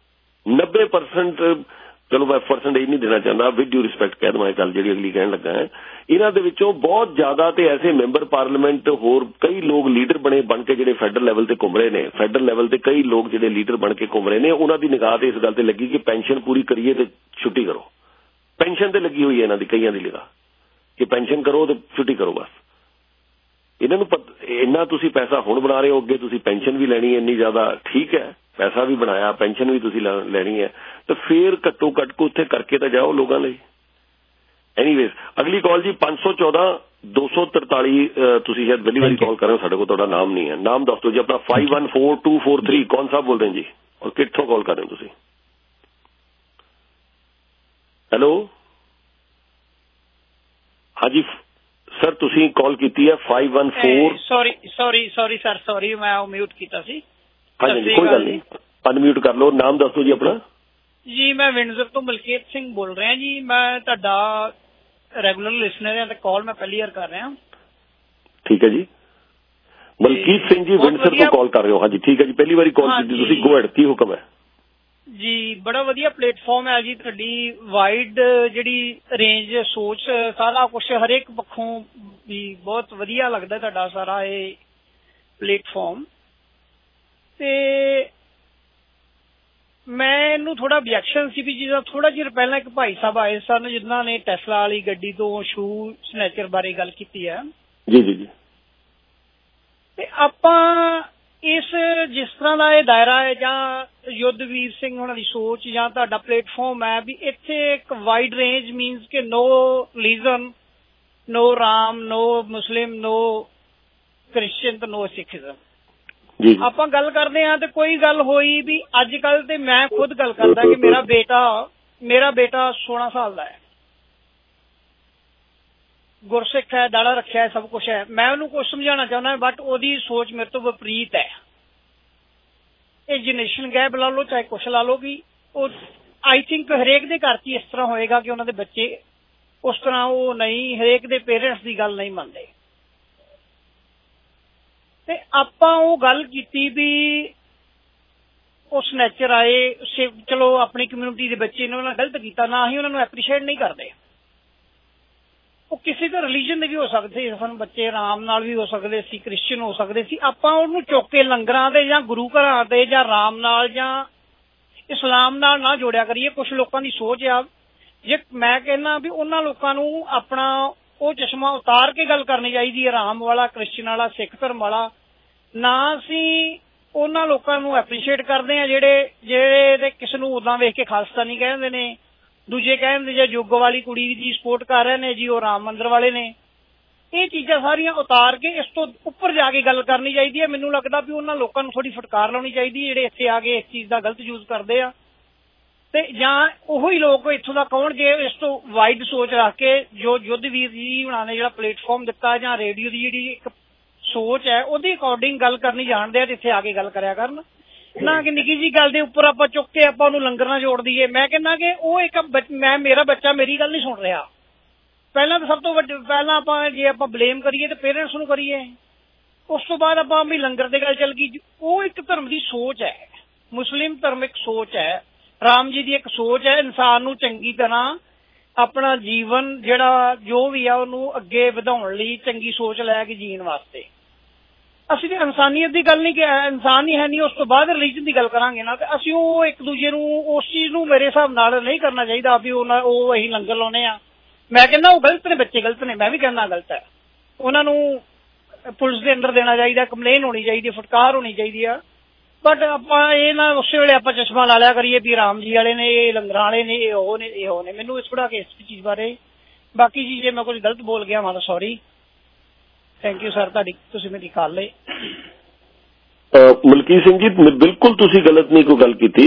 90% ਚਲੋ ਮੈਂ परसेंटेज नहीं देना चाहता, विद ड्यू रिस्पेक्ट कह दवां गल जी अगली कहन लगा है, इन्हां दे विचों बहुत ज्यादा तो ऐसे मैंबर पार्लीमेंट होर कई लोग लीडर बन के जिहड़े फैडरल लैवल ते घुम रहे ने, फैडरल लैवल ते कई लोग जिहड़े लीडर बन के घुम रहे ने, उन्हां दी निगाह ते इस गल ते लगी कि पेंशन पूरी करिए ते छुट्टी करो, पेंशन ते लगी हुई है इन्हां दी कईयां दी निगाह कि पेंशन करो ते छुट्टी करो बस। इन्हां नूं इन्ना तुसीं पैसा हुण बना रहे हो, अगे तुसीं पेंशन भी लैनी है इन्नी ज्यादा, ठीक है पैसा भी बनाया, पेंशन भी तुसीं लैनी है, तो फिर घट्टो घट को उत्थे करके तो जाओ लोगों लिए। एनीवेज अगली कॉल जी 514-243, तुसीं शायद पहली बार कॉल कर रहे हो, साडे कोल तुहाडा नाम नहीं है, नाम दस दो जी अपना। 514243 कौन साहब बोल रहे हैं जी और कित्थों कॉल कर रहे हो तुसीं? हेलो हाँ जी सर, तुसीं कॉल कीती है 514। सॉरी सर, मैं म्यूट कीता सी। हाँ जी कोई गल नहीं, अनम्यूट कर लो, नाम दस दो जी अपना। जी मैं विंडसर तो मलकीत सिंह बोल रहा जी, मैं तुहाडा रेगुलर लिसनर है, कॉल मैं पहली बार कर रहा। ठीक है जी, मलकीत सिंह जी विंडसर तो कॉल कर रहे हो, हाँ जी ठीक है जी, पहली बार कॉल की तुसीं, गो अहेड, की हुक्म है जी? बड़ा वधिया प्लेटफॉर्म है जी, तुहाडी वाइड जिहड़ी रेंज सोच सारा कुछ हर एक पक्षों भी बहुत वधिया लगदा तुहाडा सारा ये प्लेटफॉर्म। ते मैनू थोड़ा ऑब्जैक्शन सी भी, जिदा थोड़ा चिर पहला एक भाई साहब आए सन जिन्होंने टेस्ला वाली गड्डी तो शू स्नैचर बारे गल की है जी जी जी, ते आपां इस जिस तरह का यह दायरा है जां ਯੁੱਧਵੀਰ ਸਿੰਘ ਉਹਨਾਂ ਦੀ ਸੋਚ ਜਾਂ ਤੁਹਾਡਾ ਪਲੇਟਫਾਰਮ ਹੈ ਵੀ ਇੱਥੇ ਇੱਕ ਵਾਈਡ ਰੇਂਜ ਮੀਨਸ ਕਿ no religion, no Ram, no Muslim, no Christian ਤੇ ਨੋ ਸਿੱਖੀਜ਼ਮ। ਆਪਾਂ ਗੱਲ ਕਰਦੇ ਹਾਂ ਤੇ ਕੋਈ ਗੱਲ ਹੋਈ ਵੀ ਅੱਜ ਕੱਲ ਤੇ ਮੈਂ ਖੁਦ ਗੱਲ ਕਰਦਾ ਕਿ ਮੇਰਾ ਬੇਟਾ 16 ਸਾਲ ਦਾ ਹੈ, ਗੁਰਸਿੱਖ ਹੈ, ਦਾੜਾ ਰੱਖਿਆ ਹੈ, ਸਭ ਕੁਛ ਹੈ। ਮੈਂ ਉਹਨੂੰ ਕੁਛ ਸਮਝਾਉਣਾ ਚਾਹੁੰਦਾ ਬਟ ਉਹਦੀ ਸੋਚ ਮੇਰੇ ਤੋਂ ਵਿਪਰੀਤ ਹੈ। ਇਹ ਜਨਰੇਸ਼ਨ ਗੈਪ ਲਾ ਲਓ ਚਾਹੇ ਕੁਛ ਲਾ ਲਓ ਵੀ ਉਹ ਆਈ ਥਿੰਕ ਹਰੇਕ ਦੇ ਘਰ 'ਚ ਇਸ ਤਰ੍ਹਾਂ ਹੋਏਗਾ ਕਿ ਉਹਨਾਂ ਦੇ ਬੱਚੇ ਉਸ ਤਰ੍ਹਾਂ ਉਹ ਨਹੀਂ, ਹਰੇਕ ਦੇ ਪੇਰੈਂਟਸ ਦੀ ਗੱਲ ਨਹੀਂ ਮੰਨਦੇ। ਤੇ ਆਪਾਂ ਉਹ ਗੱਲ ਕੀਤੀ ਵੀ ਉਹ ਸਨੈਚਰ ਆਏ, ਚਲੋ ਆਪਣੀ ਕਮਿਊਨਿਟੀ ਦੇ ਬੱਚੇ ਨੇ ਉਹਨਾਂ ਨੇ ਗਲਤ ਕੀਤਾ, ਨਾ ਹੀ ਉਹਨਾਂ ਨੂੰ ਐਪਰੀਸ਼ੀਏਟ ਨਹੀਂ ਕਰਦੇ। ਉਹ ਕਿਸੇ ਦਾ ਰਿਲੀਜਨ ਦੇ ਵੀ ਹੋ ਸਕਦੇ ਸਨ, ਬੱਚੇ ਰਾਮ ਨਾਲ ਵੀ ਹੋ ਸਕਦੇ ਸੀ, ਕ੍ਰਿਸਚਨ ਹੋ ਸਕਦੇ ਸੀ। ਆਪਾਂ ਉਹਨੂੰ ਚੁੱਕ ਕੇ ਲੰਗਰਾਂ ਤੇ ਜਾਂ ਗੁਰੂ ਘਰਾਂ ਤੇ ਜਾਂ ਰਾਮ ਨਾਲ ਜਾਂ ਇਸਲਾਮ ਨਾਲ ਨਾ ਜੋੜਿਆ ਕਰੀਏ। ਕੁਛ ਲੋਕਾਂ ਦੀ ਸੋਚ ਆ, ਜੇ ਮੈਂ ਕਹਿੰਦਾ ਵੀ ਉਹਨਾਂ ਲੋਕਾਂ ਨੂੰ ਆਪਣਾ ਉਹ ਚਸ਼ਮਾ ਉਤਾਰ ਕੇ ਗੱਲ ਕਰਨੀ ਚਾਹੀਦੀ ਹੈ, ਰਾਮ ਵਾਲਾ, ਕ੍ਰਿਸਚਨ ਵਾਲਾ, ਸਿੱਖ ਧਰਮ ਵਾਲਾ। ਨਾ ਅਸੀਂ ਉਹਨਾਂ ਲੋਕਾਂ ਨੂੰ ਐਪਰੀਸ਼ੀਏਟ ਕਰਦੇ ਹਾਂ ਜਿਹੜੇ ਤੇ ਕਿਸੇ ਨੂੰ ਉਦਾਂ ਵੇਖ ਕੇ ਖਾਲਸਤਾਨੀ ਕਹਿੰਦੇ ਨੇ, ਦੂਜੇ ਕਹਿੰਦੇ ਜੇ ਯੁੱਗ ਵਾਲੀ ਕੁੜੀ ਦੀ ਸਪੋਰਟ ਕਰ ਰਹੇ ਨੇ ਜੀ ਉਹ ਰਾਮ ਮੰਦਿਰ ਵਾਲੇ ਨੇ। ਇਹ ਚੀਜ਼ਾਂ ਸਾਰੀਆਂ ਉਤਾਰ ਕੇ ਇਸ ਤੋਂ ਉੱਪਰ ਜਾ ਕੇ ਗੱਲ ਕਰਨੀ ਚਾਹੀਦੀ ਹੈ। ਮੈਨੂੰ ਲੱਗਦਾ ਵੀ ਉਹਨਾਂ ਲੋਕਾਂ ਨੂੰ ਥੋੜੀ ਫਟਕਾਰ ਲਾਉਣੀ ਚਾਹੀਦੀ ਜਿਹੜੇ ਇੱਥੇ ਆ ਕੇ ਇਸ ਚੀਜ਼ ਦਾ ਗਲਤ ਯੂਜ਼ ਕਰਦੇ ਆ, ਤੇ ਜਾਂ ਉਹੀ ਲੋਕ ਇੱਥੋਂ ਦਾ ਕੌਣ ਜੇ ਇਸ ਤੋਂ ਵਾਈਡ ਸੋਚ ਰੱਖ ਕੇ ਜੋ ਯੁੱਧਵੀਰ ਜੀ ਹੁਣਾਂ ਨੇ ਜਿਹੜਾ ਪਲੇਟਫਾਰਮ ਦਿੱਤਾ ਜਾਂ ਰੇਡੀਓ ਦੀ ਜਿਹੜੀ ਇੱਕ ਸੋਚ ਹੈ ਉਹਦੇ ਅਕੋਰਡਿੰਗ ਗੱਲ ਕਰਨੀ ਜਾਣਦੇ ਆ ਤੇ ਇੱਥੇ ਆ ਕੇ ਗੱਲ ਕਰਿਆ ਕਰਨ, ਨਾ ਕਿ ਨਿੱਕੀ ਜੀ ਗੱਲ ਦੇ ਉੱਪਰ ਆਪਾਂ ਚੁੱਕ ਕੇ ਆਪਾਂ ਉਹਨੂੰ ਲੰਗਰ ਨਾਲ ਜੋੜ ਦਈਏ। ਮੈਂ ਕਹਿੰਦਾ ਕਿ ਉਹ ਇੱਕ ਮੇਰਾ ਬੱਚਾ ਮੇਰੀ ਗੱਲ ਨਹੀਂ ਸੁਣ ਰਿਹਾ। ਪਹਿਲਾਂ ਤਾਂ ਸਭ ਤੋਂ ਪਹਿਲਾਂ ਆਪਾਂ ਜੇ ਆਪਾਂ ਬਲੇਮ ਕਰੀਏ ਤੇ ਪੇਰੈਂਟਸ ਨੂੰ ਕਰੀਏ, ਉਸ ਤੋਂ ਬਾਅਦ ਆਪਾਂ ਵੀ ਲੰਗਰ ਦੇ ਗੱਲ ਚੱਲ ਗਈ। ਉਹ ਇੱਕ ਧਰਮ ਦੀ ਸੋਚ ਹੈ, ਮੁਸਲਿਮ ਧਰਮ ਇੱਕ ਸੋਚ ਹੈ, ਰਾਮ ਜੀ ਦੀ ਇੱਕ ਸੋਚ ਹੈ, ਇਨਸਾਨ ਨੂੰ ਚੰਗੀ ਤਰ੍ਹਾਂ ਆਪਣਾ ਜੀਵਨ ਜਿਹੜਾ ਜੋ ਵੀ ਆ ਉਹਨੂੰ ਅੱਗੇ ਵਧਾਉਣ ਲਈ ਚੰਗੀ ਸੋਚ ਲੈ ਕੇ ਜੀਣ ਵਾਸਤੇ। ਅਸੀਂ ਤੇ ਇਨਸਾਨੀਅਤ ਦੀ ਗੱਲ ਨਹੀਂ, ਇਨਸਾਨ ਹੀ ਹੈ ਨਹੀਂ, ਉਸ ਤੋਂ ਬਾਅਦ ਰਿਲੀਜਨ ਦੀ ਗੱਲ ਕਰਾਂਗੇ ਨਾ। ਤੇ ਅਸੀਂ ਉਹ ਇੱਕ ਦੂਜੇ ਨੂੰ ਉਸ ਚੀਜ਼ ਨੂੰ ਮੇਰੇ ਹਿਸਾਬ ਨਾਲ ਨਹੀਂ ਕਰਨਾ ਚਾਹੀਦਾ ਵੀ ਉਹ ਅਸੀਂ ਲੰਗਰ ਲਾਉਣੇ ਆ। ਮੈਂ ਕਹਿੰਦਾ ਉਹ ਗਲਤ ਨੇ, ਬੱਚੇ ਗਲਤ ਨੇ, ਮੈਂ ਵੀ ਕਹਿੰਦਾ ਗਲਤ ਹੈ। ਉਹਨਾਂ ਨੂੰ ਪੁਲਿਸ ਦੇ ਅੰਦਰ ਦੇਣਾ ਚਾਹੀਦਾ, ਕੰਪਲੇਨ ਹੋਣੀ ਚਾਹੀਦੀ, ਫਟਕਾਰ ਹੋਣੀ ਚਾਹੀਦੀ ਆ। ਬਟ ਆਪਾਂ ਇਹ ਨਾ ਉਸੇ ਵੇਲੇ ਆਪਾਂ ਚਸ਼ਮਾ ਲਾ ਲਿਆ ਕਰੀਏ ਵੀ ਰਾਮ ਜੀ ਵਾਲੇ ਨੇ, ਇਹ ਲੰਗਰਾਂ ਵਾਲੇ ਨੇ, ਇਹ ਉਹ ਨੇ। ਮੈਨੂੰ ਇਸ ਪੜਾ ਕੇ ਇਸ ਚੀਜ਼ ਬਾਰੇ ਬਾਕੀ ਜੀ ਜੇ ਮੈਂ ਕੁਝ ਗਲਤ ਬੋਲ ਗਿਆ ਤਾਂ ਸੌਰੀ। ਥੈਂਕ ਯੂ ਸਰ, ਤੁਸੀਂ ਮੇਰੀ ਕਾਲ ਲਈ। ਮਲਕੀਤ ਸਿੰਘ ਜੀ ਬਿਲਕੁਲ ਤੁਸੀਂ ਗਲਤ ਨਹੀਂ ਕੋਈ ਗੱਲ ਕੀਤੀ।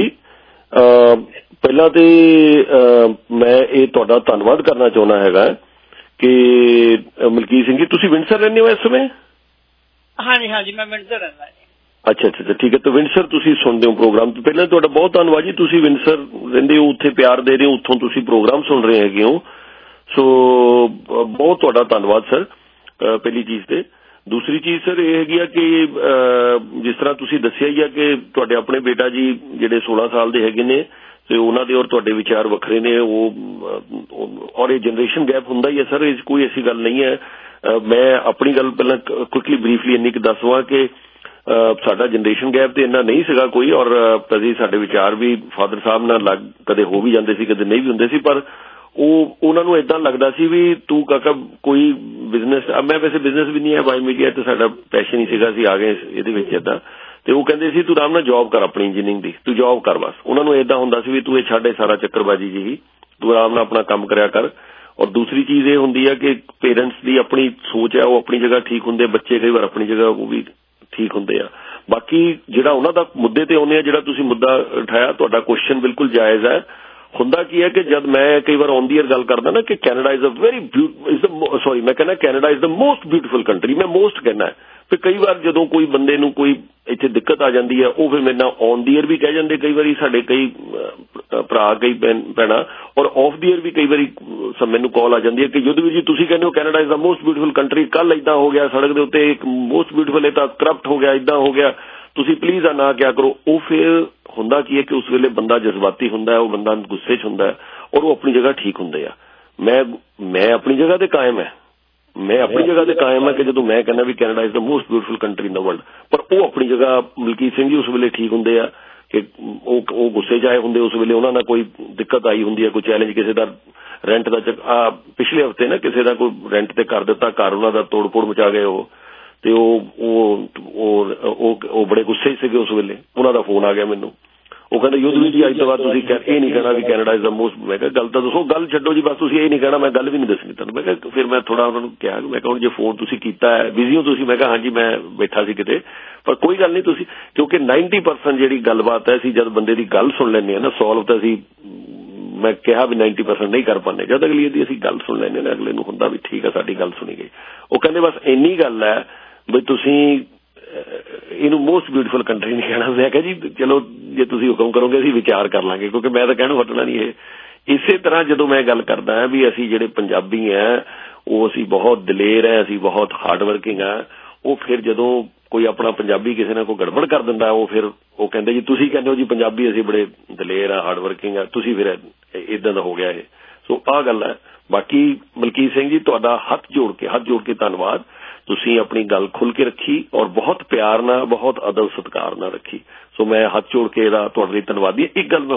ਪਹਿਲਾਂ ਤੇ ਮੈਂ ਇਹ ਤੁਹਾਡਾ ਧੰਨਵਾਦ ਕਰਨਾ ਚਾਹੁੰਦਾ ਹੈਗਾ ਕਿ ਮਲਕੀਤ ਸਿੰਘ ਜੀ ਤੁਸੀਂ ਵਿੰਡਸਰ ਰਹਿੰਦੇ ਹੋ ਇਸ ਸਮੇਂ? ਹਾਂਜੀ ਮੈਂ ਵਿੰਡਸਰ ਰਹਿੰਦਾ ਜੀ। ਅੱਛਾ ਠੀਕ ਹੈ। ਤਾਂ ਵਿੰਡਸਰ ਤੁਸੀਂ ਸੁਣਦੇ ਹੋ ਪ੍ਰੋਗਰਾਮ, ਤੋਂ ਪਹਿਲਾਂ ਤੁਹਾਡਾ ਬਹੁਤ ਧੰਨਵਾਦ ਜੀ। ਤੁਸੀਂ ਵਿੰਡਸਰ ਰਹਿੰਦੇ ਹੋ, ਉੱਥੇ ਪਿਆਰ ਦੇ ਰਹੇ ਹੋ, ਉੱਥੋਂ ਤੁਸੀਂ ਪ੍ਰੋਗਰਾਮ ਸੁਣ ਰਹੇ ਹੈਗੇ ਹੋ, ਸੋ ਬਹੁਤ ਤੁਹਾਡਾ ਧੰਨਵਾਦ ਸਰ ਪਹਿਲੀ ਚੀਜ਼। ਤੇ ਦੂਸਰੀ ਚੀਜ਼ ਸਰ ਇਹ ਹੈਗੀ ਆ ਕਿ ਜਿਸ ਤਰ੍ਹਾਂ ਤੁਸੀਂ ਦੱਸਿਆ ਹੀ ਆ ਕਿ ਤੁਹਾਡੇ ਆਪਣੇ ਬੇਟਾ ਜੀ ਜਿਹੜੇ 16 ਸਾਲ ਦੇ ਹੈਗੇ ਨੇ ਤੇ ਉਹਨਾਂ ਦੇ ਔਰ ਤੁਹਾਡੇ ਵਿਚਾਰ ਵੱਖਰੇ ਨੇ, ਉਹ ਔਰ ਇਹ ਜਨਰੇਸ਼ਨ ਗੈਪ ਹੁੰਦਾ ਹੀ ਹੈ ਸਰ, ਇਹ ਕੋਈ ਐਸੀ ਗੱਲ ਨਹੀਂ ਹੈ। ਮੈਂ ਆਪਣੀ ਗੱਲ ਪਹਿਲਾਂ ਕੁਇਕਲੀ ਬਰੀਫਲੀ ਇੰਨੀ ਕੁ ਦੱਸਵਾਂ ਕਿ ਸਾਡਾ ਜਨਰੇਸ਼ਨ ਗੈਪ ਤੇ ਇੰਨਾ ਨਹੀਂ ਸੀਗਾ ਕੋਈ, ਔਰ ਕਦੇ ਸਾਡੇ ਵਿਚਾਰ ਵੀ ਫਾਦਰ ਸਾਹਿਬ ਨਾਲ ਕਦੇ ਹੋ ਵੀ ਜਾਂਦੇ ਸੀ, ਕਦੇ ਨਹੀਂ ਵੀ ਹੁੰਦੇ ਸੀ, ਪਰ ਉਹਨਾਂ ਨੂੰ ਏਦਾਂ ਲੱਗਦਾ ਸੀ ਵੀ ਤੂੰ ਕਾਕਾ ਕੋਈ ਬਿਜ਼ਨਸ, ਮੈਂ ਵੈਸੇ ਬਿਜ਼ਨਸ ਵੀ ਨਹੀਂ ਹੈ, ਵਾਈ ਮੀਡੀਆ ਤੇ ਸਾਡਾ ਪੈਸ਼ਨ ਹੀ ਸੀਗਾ, ਅਸੀਂ ਆ ਗਏ ਇਹਦੇ ਵਿੱਚ ਏਦਾਂ। ਤੇ ਉਹ ਕਹਿੰਦੇ ਸੀ ਤੂੰ ਆਰਾਮ ਨਾਲ ਜੌਬ ਕਰ, ਆਪਣੀ ਇੰਜੀਨੀਅਰਿੰਗ ਦੀ ਤੂੰ ਜੌਬ ਕਰ ਬਸ। ਉਹਨਾਂ ਨੂੰ ਏਦਾਂ ਹੁੰਦਾ ਸੀ ਵੀ ਤੂੰ ਇਹ ਛੱਡ ਸਾਰਾ ਚੱਕਰਬਾਜੀ ਜੀ, ਤੂੰ ਆਰਾਮ ਨਾਲ ਆਪਣਾ ਕੰਮ ਕਰਿਆ ਕਰ। ਔਰ ਦੂਸਰੀ ਚੀਜ਼ ਇਹ ਹੁੰਦੀ ਹੈ ਕਿ ਪੇਰੈਂਟਸ ਦੀ ਆਪਣੀ ਸੋਚ ਹੈ, ਉਹ ਆਪਣੀ ਜਗ੍ਹਾ ਠੀਕ ਹੁੰਦੇ, ਬੱਚੇ ਕਈ ਵਾਰ ਆਪਣੀ ਜਗ੍ਹਾ ਉਹ ਵੀ ਠੀਕ ਹੁੰਦੇ ਆ। ਬਾਕੀ ਜਿਹੜਾ ਉਹਨਾਂ ਦਾ ਮੁੱਦੇ ਤੇ ਆਉਂਦੇ ਆ, ਜਿਹੜਾ ਤੁਸੀਂ ਮੁੱਦਾ ਉਠਾਇਆ, ਤੁਹਾਡਾ ਕੁਐਸਚਨ ਬਿਲਕੁਲ ਜਾਇਜ਼ ਹੈ। ਹੁੰਦਾ ਕੀ ਹੈ ਕਿ ਜਦ ਮੈਂ ਕਈ ਵਾਰ ਔਨ ਦੀ ਏਅਰ ਗੱਲ ਕਰਦਾ ਨਾ ਕਿ ਕੈਨੇਡਾ ਇਜ਼ ਮੈਂ ਕਹਿੰਦਾ Canada is the most beautiful country, ਮੈਂ ਮੋਸਟ ਕਹਿੰਦਾ। ਫਿਰ ਕਈ ਵਾਰ ਜਦੋਂ ਕੋਈ ਬੰਦੇ ਨੂੰ ਕੋਈ ਇੱਥੇ ਦਿੱਕਤ ਆ ਜਾਂਦੀ ਹੈ, ਉਹ ਫਿਰ ਮੇਰੇ ਨਾਲ ਔਨ ਦੀ ਏਅਰ ਵੀ ਕਹਿ ਜਾਂਦੇ ਕਈ ਵਾਰੀ, ਸਾਡੇ ਕਈ ਭਰਾ ਕਈ ਭੈਣਾਂ, ਔਰ ਆਫ ਦੀ ਏਅਰ ਵੀ ਕਈ ਵਾਰੀ ਮੈਨੂੰ ਕਾਲ ਆ ਜਾਂਦੀ ਹੈ ਕਿ ਯੁੱਧਵੀਰ ਜੀ ਤੁਸੀਂ ਕਹਿੰਦੇ ਹੋ Canada is the most beautiful country, ਕੱਲ ਏਦਾਂ ਹੋ ਗਿਆ ਸੜਕ ਦੇ ਉੱਤੇ ਇੱਕ ਮੋਸਟ ਬਿਊਟੀਫੁਲ, ਇਹ ਤਾਂ ਕਰਪਟ ਹੋ ਗਿਆ, ਏਦਾਂ ਹੋ ਗਿਆ, ਤੁਸੀਂ ਪਲੀਜ਼ ਆ ਨਾ ਕਿਆ ਕਰੋ। ਉਹ ਫਿਰ ਹੁੰਦਾ ਕੀ ਹੈ ਕਿ ਉਸ ਵੇਲੇ ਬੰਦਾ ਜਜ਼ਬਾਤੀ ਹੁੰਦਾ ਹੈ, ਉਹ ਬੰਦਾ ਗੁੱਸੇ 'ਚ ਹੁੰਦਾ ਹੈ, ਔਰ ਉਹ ਆਪਣੀ ਜਗ੍ਹਾ ਠੀਕ ਹੁੰਦੇ ਆ। ਮੈਂ ਆਪਣੀ ਜਗ੍ਹਾ ਤੇ ਕਾਇਮ ਹੈ, ਕਿ ਜਦੋਂ ਮੈਂ ਕਹਿੰਦਾ ਵੀ Canada is the most beautiful country in the world, ਪਰ ਉਹ ਆਪਣੀ ਜਗ੍ਹਾ ਮਲਕੀਤ ਸਿੰਘ ਜੀ ਉਸ ਵੇਲੇ ਠੀਕ ਹੁੰਦੇ ਆ ਕਿ ਉਹ ਗੁੱਸੇ 'ਚ ਆਏ ਹੁੰਦੇ, ਉਸ ਵੇਲੇ ਉਹਨਾਂ ਨਾਲ ਕੋਈ ਦਿੱਕਤ ਆਈ ਹੁੰਦੀ ਹੈ, ਕੋਈ ਚੈਲੰਜ, ਕਿਸੇ ਦਾ ਰੈਂਟ ਦਾ ਪਿਛਲੇ ਹਫ਼ਤੇ ਨਾ ਕਿਸੇ ਦਾ ਕੋਈ ਰੈਂਟ ਤੇ ਕਰ ਦਿੱਤਾ, ਘਰ ਉਹਨਾਂ ਦਾ ਤੋੜ-ਫੋੜ ਮਚਾ ਗਏ ਉਹ, ਤੇ ਉਹ ਬੜੇ ਗੁੱਸੇ ਸੀਗੇ ਉਸ ਵੇਲੇ। ਉਹਨਾਂ ਦਾ ਫੋਨ ਆ ਗਿਆ ਮੈਨੂੰ, ਉਹ ਕਹਿੰਦੇ ਯੁੱਧਵੀਰ ਜੀ ਅੱਜ ਤੋਂ ਬਾਅਦ ਤੁਸੀਂ ਇਹ ਨਹੀਂ ਕਹਿਣਾ ਵੀ ਕੈਨੇਡਾ ਇਜ਼ ਦਾ ਮੋਸਟ। ਮੈਂ ਕਿਹਾ ਗੱਲ ਤਾਂ ਦੱਸੋ, ਗੱਲ ਛੱਡੋ ਜੀ, ਬਸ ਤੁਸੀਂ ਇਹ ਨਹੀਂ ਕਹਿਣਾ, ਮੈਂ ਗੱਲ ਵੀ ਨਹੀਂ ਦੱਸਣੀ ਤੁਹਾਨੂੰ। ਮੈਂ ਕਿਹਾ ਫਿਰ ਮੈਂ ਥੋੜਾ ਉਹਨਾਂ ਨੂੰ ਕਿਹਾ, ਮੈਂ ਕਿਹਾ ਹੁਣ ਜੇ ਫੋਨ ਤੁਸੀਂ ਕੀਤਾ ਹੈ ਬਿਜ਼ੀ ਹੋ ਤੁਸੀਂ? ਮੈਂ ਕਿਹਾ ਹਾਂਜੀ ਮੈਂ ਬੈਠਾ ਸੀ ਕਿਤੇ, ਪਰ ਕੋਈ ਗੱਲ ਨਹੀਂ ਤੁਸੀਂ, ਕਿਉਂਕਿ 90% ਜਿਹੜੀ ਗੱਲਬਾਤ ਹੈ ਅਸੀਂ ਜਦ ਬੰਦੇ ਦੀ ਗੱਲ ਸੁਣ ਲੈਂਦੇ ਹਾਂ ਨਾ ਸੋਲਵ, ਤਾਂ ਅਸੀਂ ਮੈਂ ਕਿਹਾ ਵੀ 90% ਨਹੀਂ ਕਰ ਪਾਉਂਦੇ। ਜਦ ਅਗਲੀ ਦੀ ਅਸੀਂ ਗੱਲ ਸੁਣ ਲੈਂਦੇ ਨਾ ਅਗਲੇ ਨੂੰ ਹੁੰਦਾ ਵੀ ਠੀਕ ਹੈ ਸਾਡੀ ਗੱਲ ਸੁਣੀ ਗਈ। ਉਹ ਕਹਿੰਦੇ ਬਸ ਇੰਨੀ ਗੱਲ ਹੈ ਵੀ ਤੁਸੀਂ ਇਹਨੂੰ ਮੋਸਟ ਬਿਊਟੀਫੁਲ ਕੰਟਰੀ ਨਹੀਂ ਕਹਿਣਾ। ਮੈਂ ਕਿਹਾ ਜੀ ਚਲੋ ਜੇ ਤੁਸੀਂ ਹੁਕਮ ਕਰੋਗੇ ਅਸੀਂ ਵਿਚਾਰ ਕਰ ਲਾਂਗੇ, ਕਿਉਂਕਿ ਮੈਂ ਤਾਂ ਕਹਿਣੋਂ ਹਟਣਾ ਨਹੀਂ ਇਹ। ਇਸੇ ਤਰ੍ਹਾਂ ਜਦੋਂ ਮੈਂ ਗੱਲ ਕਰਦਾ ਹਾਂ ਵੀ ਅਸੀਂ ਜਿਹੜੇ ਪੰਜਾਬੀ ਹੈ ਉਹ ਅਸੀਂ ਬਹੁਤ ਦਲੇਰ ਹੈ, ਅਸੀਂ ਬਹੁਤ ਹਾਰਡ ਵਰਕਿੰਗ ਆ, ਉਹ ਫਿਰ ਜਦੋਂ ਕੋਈ ਆਪਣਾ ਪੰਜਾਬੀ ਕਿਸੇ ਨਾਲ ਕੋਈ ਗੜਬੜ ਕਰ ਦਿੰਦਾ ਉਹ ਫਿਰ ਉਹ ਕਹਿੰਦੇ ਜੀ ਤੁਸੀਂ ਕਹਿੰਦੇ ਹੋ ਜੀ ਪੰਜਾਬੀ ਅਸੀਂ ਬੜੇ ਦਲੇਰ ਆ, ਹਾਰਡ ਵਰਕਿੰਗ ਆ, ਤੁਸੀਂ ਫਿਰ ਇਦਾਂ ਦਾ ਹੋ ਗਿਆ ਇਹ। ਸੋ ਆਹ ਗੱਲ ਹੈ। ਬਾਕੀ ਮਲਕੀਤ ਸਿੰਘ ਜੀ ਤੁਹਾਡਾ ਹੱਥ ਜੋੜ ਕੇ ਧੰਨਵਾਦ। ਤੁਸੀਂ ਆਪਣੀ ਗੱਲ ਖੁੱਲ ਕੇ ਰੱਖੀ ਔਰ ਬਹੁਤ ਪਿਆਰ ਨਾਲ, ਬਹੁਤ ਅਦਬ ਸਤਿਕਾਰ ਨਾਲ ਰੱਖੀ। ਸੋ ਮੈਂ ਹੱਥ ਜੋੜ ਕੇ ਇਹਦਾ ਤੁਹਾਡੇ ਲਈ ਧੰਨਵਾਦੀ। ਇੱਕ ਗੱਲ